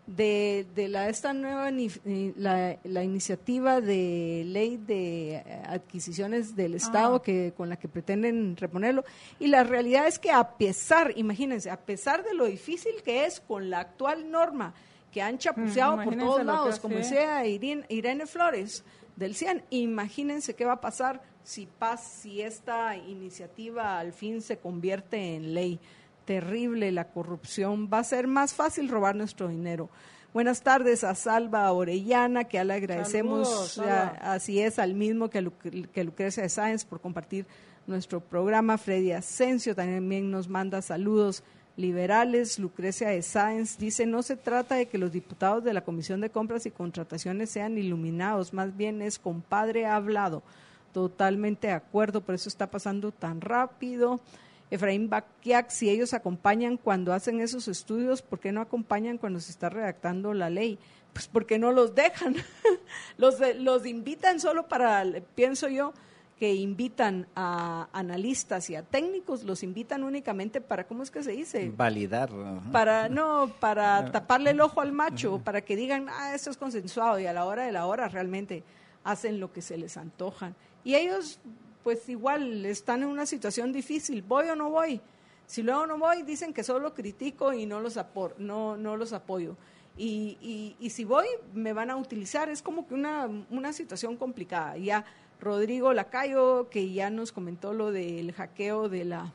de, de la esta nueva la, la iniciativa de ley de adquisiciones del Estado ah. que con la que pretenden reponerlo, y la realidad es que a pesar, imagínense, a pesar de lo difícil que es con la actual norma que han chapuceado mm, por todos lados, como decía Irene, Irene Flores del C I A N, imagínense qué va a pasar si pas, si esta iniciativa al fin se convierte en ley. Terrible la corrupción, va a ser más fácil robar nuestro dinero. Buenas tardes a Salva Orellana, que ya le agradecemos, Saludos, ya, así es, al mismo que, Lu, que Lucrecia de Sáenz por compartir nuestro programa. Freddy Asensio también nos manda saludos liberales. Lucrecia de Sáenz dice, no se trata de que los diputados de la Comisión de Compras y Contrataciones sean iluminados, más bien es compadre hablado. Totalmente de acuerdo, por eso está pasando tan rápido. Efraín Baquiac, si ellos acompañan cuando hacen esos estudios, ¿por qué no acompañan cuando se está redactando la ley? Pues porque no los dejan, los, los invitan solo para, pienso yo, que invitan a analistas y a técnicos, los invitan únicamente para, ¿cómo es que se dice? Validar. Para, no, para taparle el ojo al macho, para que digan, ah, esto es consensuado, y a la hora de la hora realmente hacen lo que se les antojan. Y ellos pues igual están en una situación difícil, ¿voy o no voy? Si luego no voy, dicen que solo critico y no los, apor, no, no los apoyo. Y, y, y si voy, me van a utilizar, es como que una, una situación complicada. Ya Rodrigo Lacayo, que ya nos comentó lo del hackeo de la,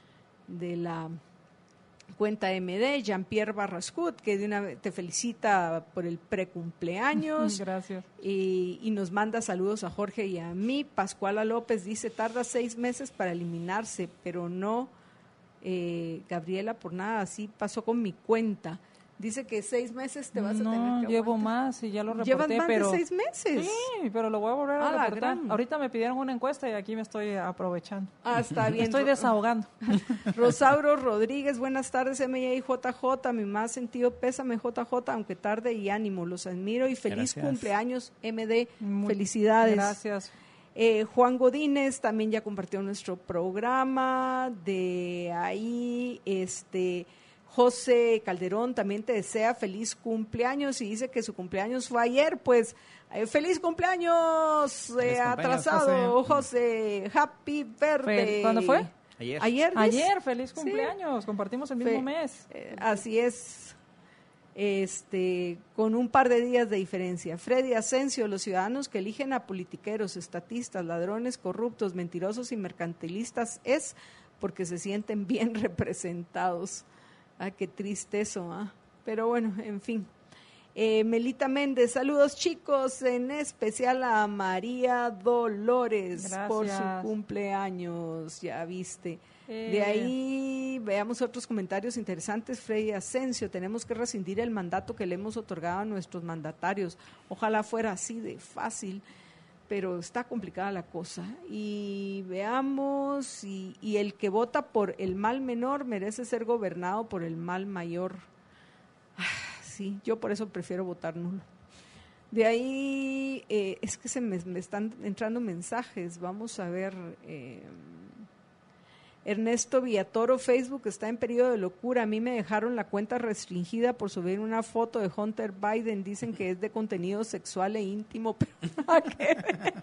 de la cuenta M D, Jean-Pierre Barrascut, que de una vez te felicita por el precumpleaños. Gracias. Y, y nos manda saludos a Jorge y a mí. Pascuala López dice, tarda seis meses para eliminarse, pero no, eh, Gabriela, por nada, así pasó con mi cuenta. Dice que seis meses te vas no, a tener que llevo aguantar. más y ya lo reporté. ¿Llevas más pero, de seis meses? Sí, pero lo voy a volver a ah, reportar. Ahorita me pidieron una encuesta y aquí me estoy aprovechando. Ah, está bien. Estoy desahogando. Rosauro Rodríguez, buenas tardes, M I A y J J, mi más sentido pésame J J, aunque tarde y ánimo, los admiro y feliz Gracias. Cumpleaños M D, Muy, felicidades. Gracias. Eh, Juan Godínez también ya compartió nuestro programa, de ahí, este... José Calderón también te desea feliz cumpleaños y dice que su cumpleaños fue ayer, pues eh, feliz cumpleaños, eh, atrasado, José. José, happy birthday. ¿Cuándo fue? Ayer. Ayer, Ayer feliz cumpleaños, sí. Compartimos el mismo Fe, mes. Eh, así es, este, con un par de días de diferencia. Freddy Asensio, los ciudadanos que eligen a politiqueros, estatistas, ladrones, corruptos, mentirosos y mercantilistas es porque se sienten bien representados. Ah, qué triste eso, ¿ah? Pero bueno, en fin. Eh, Melita Méndez, saludos chicos, en especial a María Dolores Gracias. Por su cumpleaños, ya viste. Eh. De ahí veamos otros comentarios interesantes. Freddy Asensio, tenemos que rescindir el mandato que le hemos otorgado a nuestros mandatarios. Ojalá fuera así de fácil, pero está complicada la cosa. Y veamos, y, y el que vota por el mal menor merece ser gobernado por el mal mayor. Ah, sí, yo por eso prefiero votar nulo. De ahí, eh, es que se me, me están entrando mensajes, vamos a ver... Eh, Ernesto Villatoro, Facebook está en periodo de locura. A mí me dejaron la cuenta restringida por subir una foto de Hunter Biden. Dicen que es de contenido sexual e íntimo, pero nada que ver.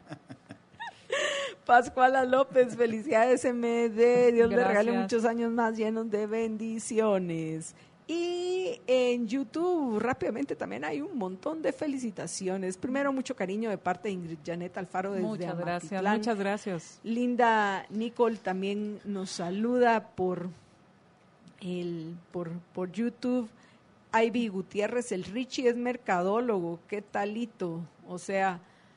Pascuala López, felicidades M D. Dios Gracias. Le regale muchos años más llenos de bendiciones. Y en YouTube rápidamente también hay un montón de felicitaciones. Primero, mucho cariño de parte de Ingrid Janet Alfaro desde Muchas Amatitlán. gracias, muchas gracias. Linda Nicole también nos saluda por el por, por YouTube. Ivy Gutiérrez, el Richie es mercadólogo, ¿qué talito? O sea,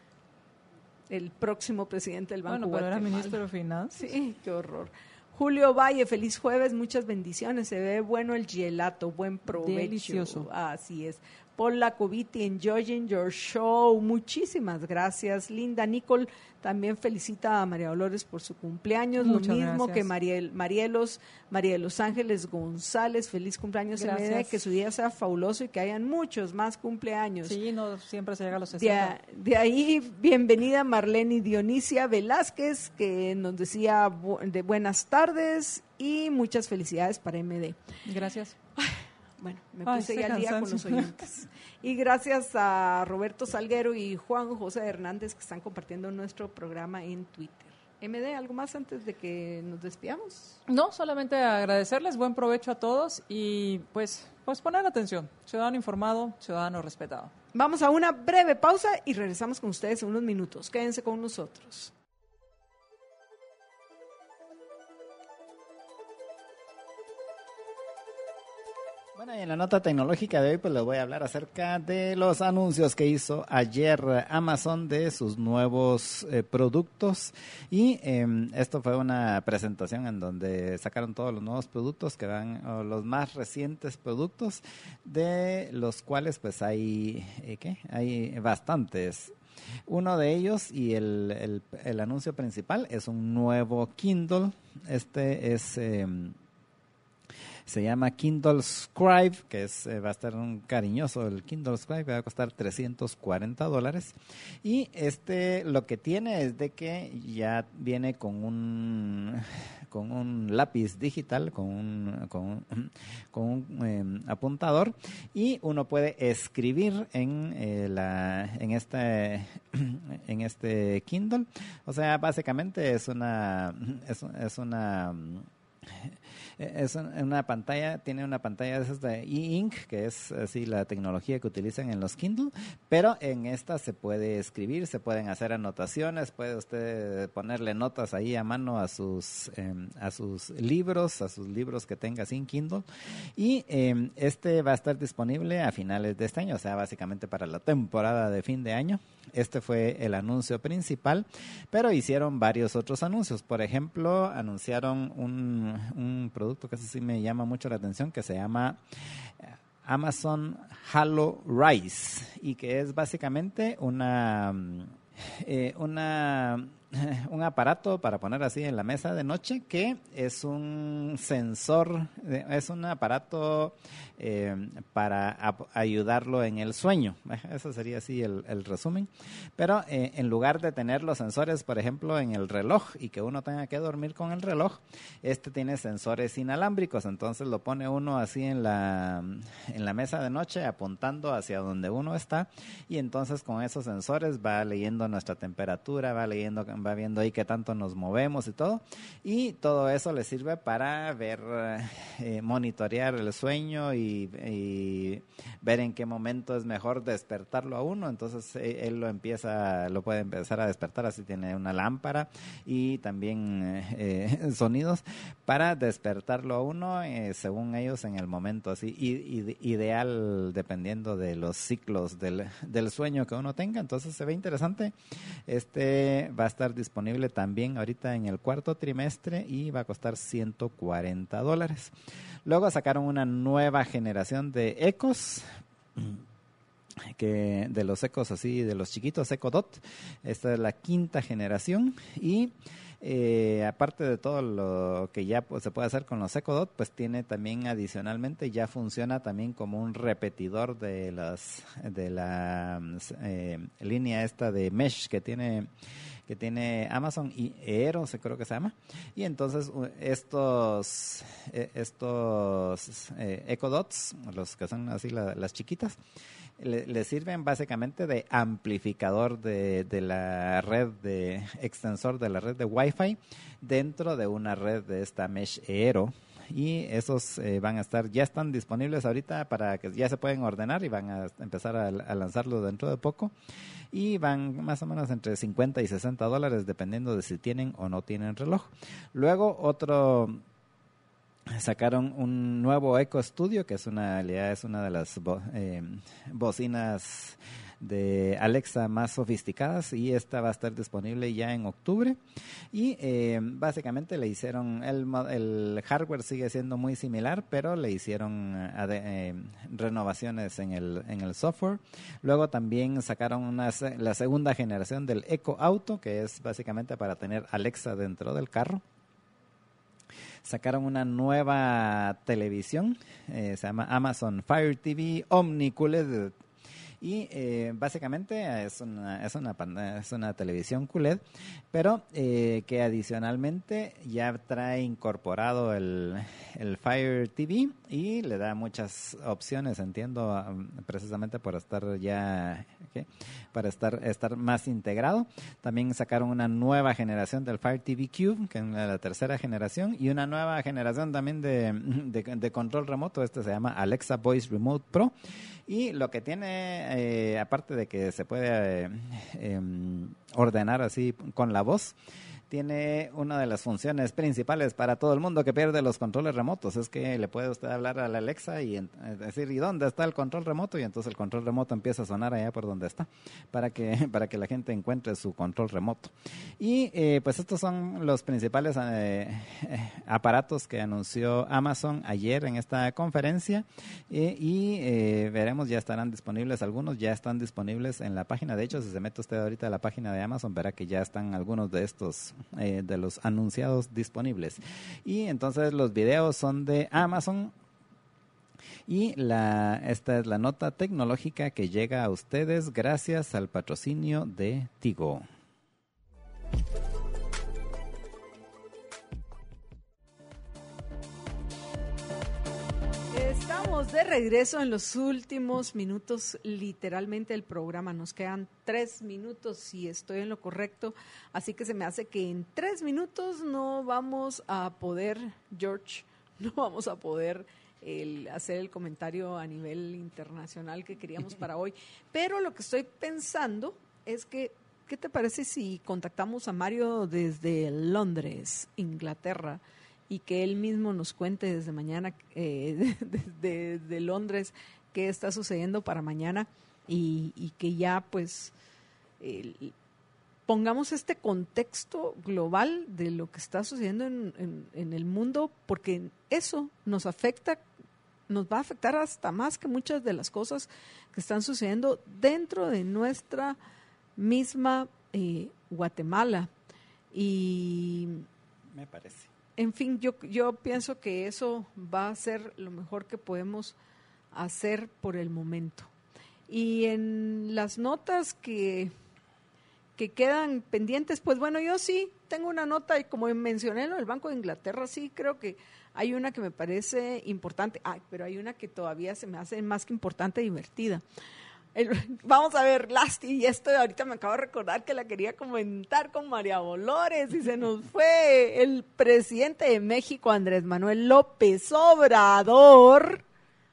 el próximo presidente del Banco Bueno, pero Guatemala. era ministro de Finanzas. Sí, qué horror. Julio Valle, feliz jueves, muchas bendiciones, se ve bueno el gelato, buen provecho. Delicioso. Así es. Paula Coviti, enjoying your show, muchísimas gracias. Linda Nicole también felicita a María Dolores por su cumpleaños, Muchas lo mismo gracias. que Mariel, Marielos, María de los Ángeles González, feliz cumpleaños, M D, que su día sea fabuloso y que hayan muchos más cumpleaños. Sí, no siempre se llega a los sesenta. De, de ahí, bienvenida Marlene Dionisia Velázquez, que nos decía bu- de buenas tardes y muchas felicidades para M D. Gracias. Bueno, me Ay, puse ese ya al día con los cansancio. oyentes. Y gracias a Roberto Salguero y Juan José Hernández que están compartiendo nuestro programa en Twitter. M D, ¿algo más antes de que nos despidamos? No, solamente agradecerles, buen provecho a todos y pues, pues poner atención. Ciudadano informado, ciudadano respetado. Vamos a una breve pausa y regresamos con ustedes en unos minutos. Quédense con nosotros. Bueno, y en la nota tecnológica de hoy pues les voy a hablar acerca de los anuncios que hizo ayer Amazon de sus nuevos eh, productos y eh, esto fue una presentación en donde sacaron todos los nuevos productos que van, o los más recientes productos, de los cuales pues hay, eh, ¿qué? Hay bastantes. Uno de ellos y el, el, el anuncio principal es un nuevo Kindle. Este es... Eh, Se llama Kindle Scribe, que es eh, va a estar un cariñoso el Kindle Scribe, va a costar trescientos cuarenta dólares. Y este lo que tiene es de que ya viene con un con un lápiz digital, con un, con un, con un eh, apuntador, y uno puede escribir en eh, la en este en este Kindle. O sea, básicamente es una es, es una es una pantalla, tiene una pantalla de esas de e-ink, que es así la tecnología que utilizan en los Kindle, pero en esta se puede escribir, se pueden hacer anotaciones, puede usted ponerle notas ahí a mano a sus eh, a sus libros, a sus libros que tenga sin Kindle, y eh, este va a estar disponible a finales de este año, o sea, básicamente para la temporada de fin de año. Este fue el anuncio principal, pero hicieron varios otros anuncios. Por ejemplo, anunciaron un, un producto que sí me llama mucho la atención, que se llama Amazon Halo Rise, y que es básicamente una, eh, una un aparato para poner así en la mesa de noche, que es un sensor, es un aparato eh, para ap- ayudarlo en el sueño. Eso sería así el, el resumen. Pero eh, en lugar de tener los sensores, por ejemplo, en el reloj y que uno tenga que dormir con el reloj, este tiene sensores inalámbricos. Entonces lo pone uno así en la, en la mesa de noche apuntando hacia donde uno está, y entonces con esos sensores va leyendo nuestra temperatura, va leyendo va viendo ahí qué tanto nos movemos y todo, y todo eso le sirve para ver, eh, monitorear el sueño y, y ver en qué momento es mejor despertarlo a uno. Entonces eh, él lo empieza, lo puede empezar a despertar, así tiene una lámpara y también eh, sonidos para despertarlo a uno eh, según ellos en el momento así y, y, ideal, dependiendo de los ciclos del, del sueño que uno tenga. Entonces se ve interesante. Este va a estar disponible también ahorita en el cuarto trimestre y va a costar ciento cuarenta dólares. Luego sacaron una nueva generación de Echos, que de los Echos así, de los chiquitos Echo Dot. Esta es la quinta generación y Eh, aparte de todo lo que ya pues, se puede hacer con los Echo Dot, pues tiene también adicionalmente, ya funciona también como un repetidor de las de la eh, línea esta de mesh que tiene que tiene Amazon, y Aero se creo que se llama, y entonces estos eh, estos eh, Echo Dots, los que son así la, las chiquitas, Le, le sirven básicamente de amplificador de, de la red, de extensor de la red de Wi-Fi dentro de una red de esta Mesh Aero. Y esos eh, van a estar, ya están disponibles ahorita para que ya se pueden ordenar y van a empezar a, a lanzarlo dentro de poco. Y van más o menos entre cincuenta y sesenta dólares dependiendo de si tienen o no tienen reloj. Luego otro... Sacaron un nuevo Echo Studio, que es una, es una de las bo, eh, bocinas de Alexa más sofisticadas, y esta va a estar disponible ya en octubre. Y eh, básicamente le hicieron, el, el hardware sigue siendo muy similar, pero le hicieron eh, eh, renovaciones en el, en el software. Luego también sacaron una, la segunda generación del Echo Auto, que es básicamente para tener Alexa dentro del carro. Sacaron una nueva televisión, eh, se llama Amazon Fire T V Omni-Q L E D, y eh, básicamente es una, es, una, es una televisión Q L E D, pero eh, que adicionalmente ya trae incorporado el, el Fire T V y le da muchas opciones, entiendo, um, precisamente por estar ya, ¿okay? para estar, estar más integrado. También sacaron una nueva generación del Fire T V Cube, que es la tercera generación, y una nueva generación también de, de, de control remoto. Este se llama Alexa Voice Remote Pro, y lo que tiene, eh, aparte de que se puede eh, eh, ordenar así con la voz, tiene una de las funciones principales para todo el mundo que pierde los controles remotos. Es que le puede usted hablar a la Alexa y en, decir, ¿y dónde está el control remoto? Y entonces el control remoto empieza a sonar allá por donde está, para que, para que la gente encuentre su control remoto. Y eh, pues estos son los principales eh, eh, aparatos que anunció Amazon ayer en esta conferencia, eh, y eh, veremos, ya estarán disponibles algunos, ya están disponibles en la página. De hecho, si se mete usted ahorita a la página de Amazon, verá que ya están algunos de estos Eh, de los anunciados disponibles. Y entonces los videos son de Amazon, y la esta es la nota tecnológica que llega a ustedes gracias al patrocinio de Tigo. Estamos de regreso en los últimos minutos, literalmente, del programa. Nos quedan tres minutos, si estoy en lo correcto. Así que se me hace que en tres minutos no vamos a poder, George, no vamos a poder el, hacer el comentario a nivel internacional que queríamos para hoy. Pero lo que estoy pensando es que, ¿qué te parece si contactamos a Mario desde Londres, Inglaterra? Y que él mismo nos cuente desde mañana, eh, desde de Londres, qué está sucediendo para mañana, y, y que ya pues eh, pongamos este contexto global de lo que está sucediendo en, en, en el mundo, porque eso nos afecta, nos va a afectar hasta más que muchas de las cosas que están sucediendo dentro de nuestra misma eh, Guatemala. Y me parece. En fin, yo, yo pienso que eso va a ser lo mejor que podemos hacer por el momento. Y en las notas que, que quedan pendientes, pues bueno, yo sí tengo una nota, y como mencioné, ¿no?, el Banco de Inglaterra, sí creo que hay una que me parece importante. Ay, pero hay una que todavía se me hace más que importante, divertida. El, vamos a ver, Lasti, y esto ahorita me acabo de recordar que la quería comentar con María Dolores, y se nos fue. El presidente de México, Andrés Manuel López Obrador,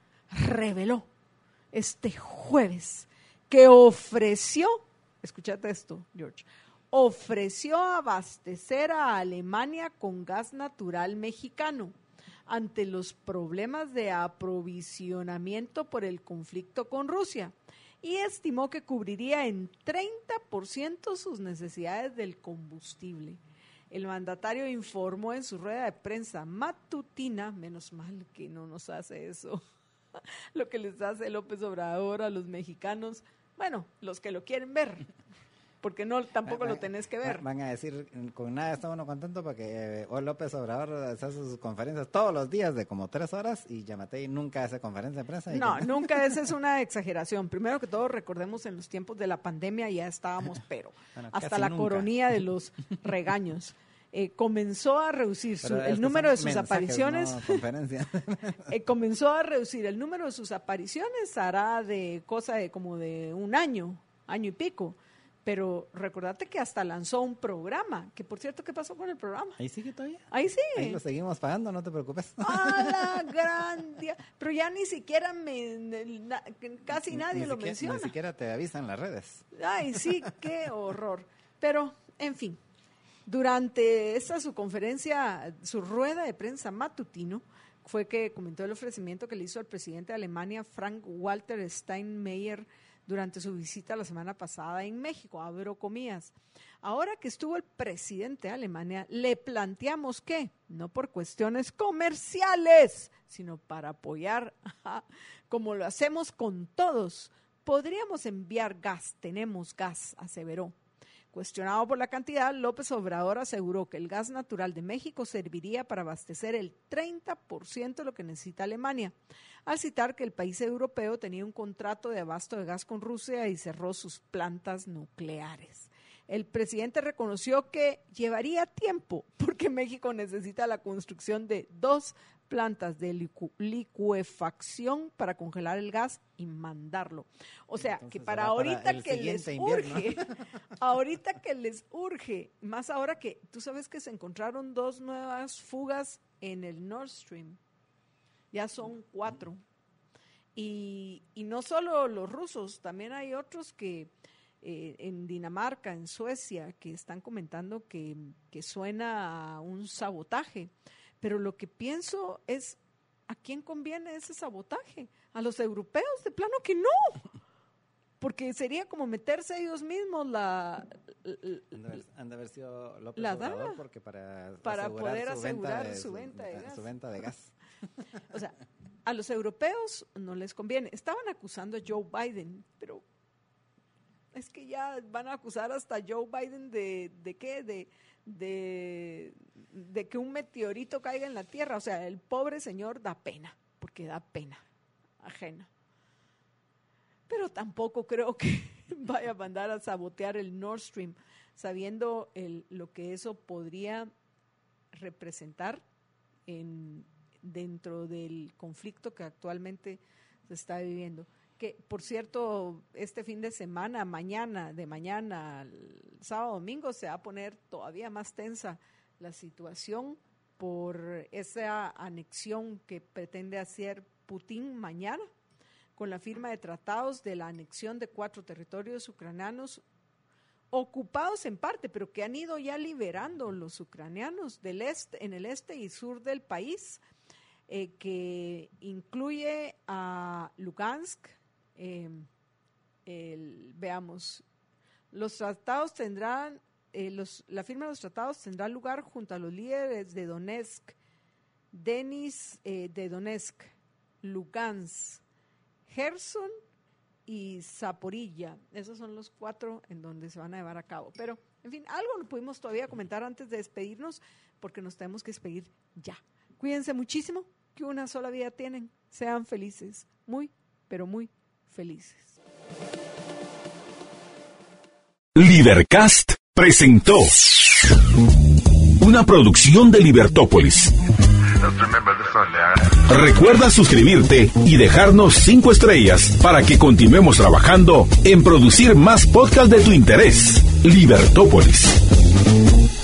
reveló este jueves que ofreció, escúchate esto, George, ofreció abastecer a Alemania con gas natural mexicano ante los problemas de aprovisionamiento por el conflicto con Rusia, y estimó que cubriría en treinta por ciento sus necesidades del combustible. El mandatario informó en su rueda de prensa matutina, menos mal que no nos hace eso, lo que les hace López Obrador a los mexicanos, bueno, los que lo quieren ver, porque no, tampoco van, lo tenés que ver. Van a decir, con nada está uno contento porque hoy López Obrador hace sus conferencias todos los días de como tres horas, y Yamatei nunca hace conferencia de prensa. No, que... nunca, esa es una exageración. Primero que todo, recordemos, en los tiempos de la pandemia ya estábamos, pero bueno, hasta la nunca. Coronilla de los regaños. Eh, comenzó a reducir su, el número de sus mensajes, apariciones, no eh, comenzó a reducir el número de sus apariciones, hará de cosa de como de un año, año y pico. Pero recordate que hasta lanzó un programa, que por cierto, ¿qué pasó con el programa? Ahí sigue todavía. Ahí sigue. Ahí lo seguimos pagando, no te preocupes. ¡A la gran día! Pero ya ni siquiera, me, na, casi nadie ni lo siquiera, menciona. Ni siquiera te avisan las redes. Ay, sí, qué horror. Pero, en fin, durante esta su conferencia, su rueda de prensa matutino, fue que comentó el ofrecimiento que le hizo al presidente de Alemania, Frank-Walter Steinmeier, durante su visita la semana pasada en México, abro comillas. Ahora que estuvo el presidente de Alemania, le planteamos que, no por cuestiones comerciales, sino para apoyar, como lo hacemos con todos, podríamos enviar gas, tenemos gas, aseveró. Cuestionado por la cantidad, López Obrador aseguró que el gas natural de México serviría para abastecer el treinta por ciento de lo que necesita Alemania, al citar que el país europeo tenía un contrato de abasto de gas con Rusia y cerró sus plantas nucleares. El presidente reconoció que llevaría tiempo porque México necesita la construcción de dos plantas de licu- licuefacción para congelar el gas y mandarlo. O sea, Entonces, que para ahorita para que les invierno. urge, ahorita que les urge, más ahora que tú sabes que se encontraron dos nuevas fugas en el Nord Stream, ya son cuatro. Y, y no solo los rusos, también hay otros que eh, en Dinamarca, en Suecia, que están comentando que, que suena a un sabotaje. Pero lo que pienso es, ¿a quién conviene ese sabotaje? ¿A los europeos? De plano que no. Porque sería como meterse ellos mismos la... la han de haber sido López la Obrador daga porque para, para asegurar poder su asegurar venta de, su venta de, de gas. Su venta de gas. O sea, a los europeos no les conviene. Estaban acusando a Joe Biden, pero es que ya van a acusar hasta Joe Biden de, ¿de qué? De... De, de que un meteorito caiga en la Tierra. O sea, el pobre señor da pena, porque da pena ajena. Pero tampoco creo que vaya a mandar a sabotear el Nord Stream, sabiendo el, lo que eso podría representar en, dentro del conflicto que actualmente se está viviendo. Que, por cierto, este fin de semana, mañana, de mañana, el sábado, domingo, se va a poner todavía más tensa la situación por esa anexión que pretende hacer Putin mañana, con la firma de tratados de la anexión de cuatro territorios ucranianos, ocupados en parte, pero que han ido ya liberando los ucranianos del este, en el este y sur del país, eh, que incluye a Lugansk. Eh, el, veamos, los tratados tendrán, eh, los, la firma de los tratados tendrá lugar junto a los líderes de Donetsk, Denis eh, de Donetsk, Lugansk, Gerson y Zaporilla. Esos son los cuatro en donde se van a llevar a cabo. Pero, en fin, algo lo pudimos todavía comentar antes de despedirnos, porque nos tenemos que despedir ya. Cuídense muchísimo, que una sola vida tienen. Sean felices, muy, pero muy felices. Libercast presentó una producción de Libertópolis. Recuerda suscribirte y dejarnos cinco estrellas para que continuemos trabajando en producir más podcasts de tu interés. Libertópolis.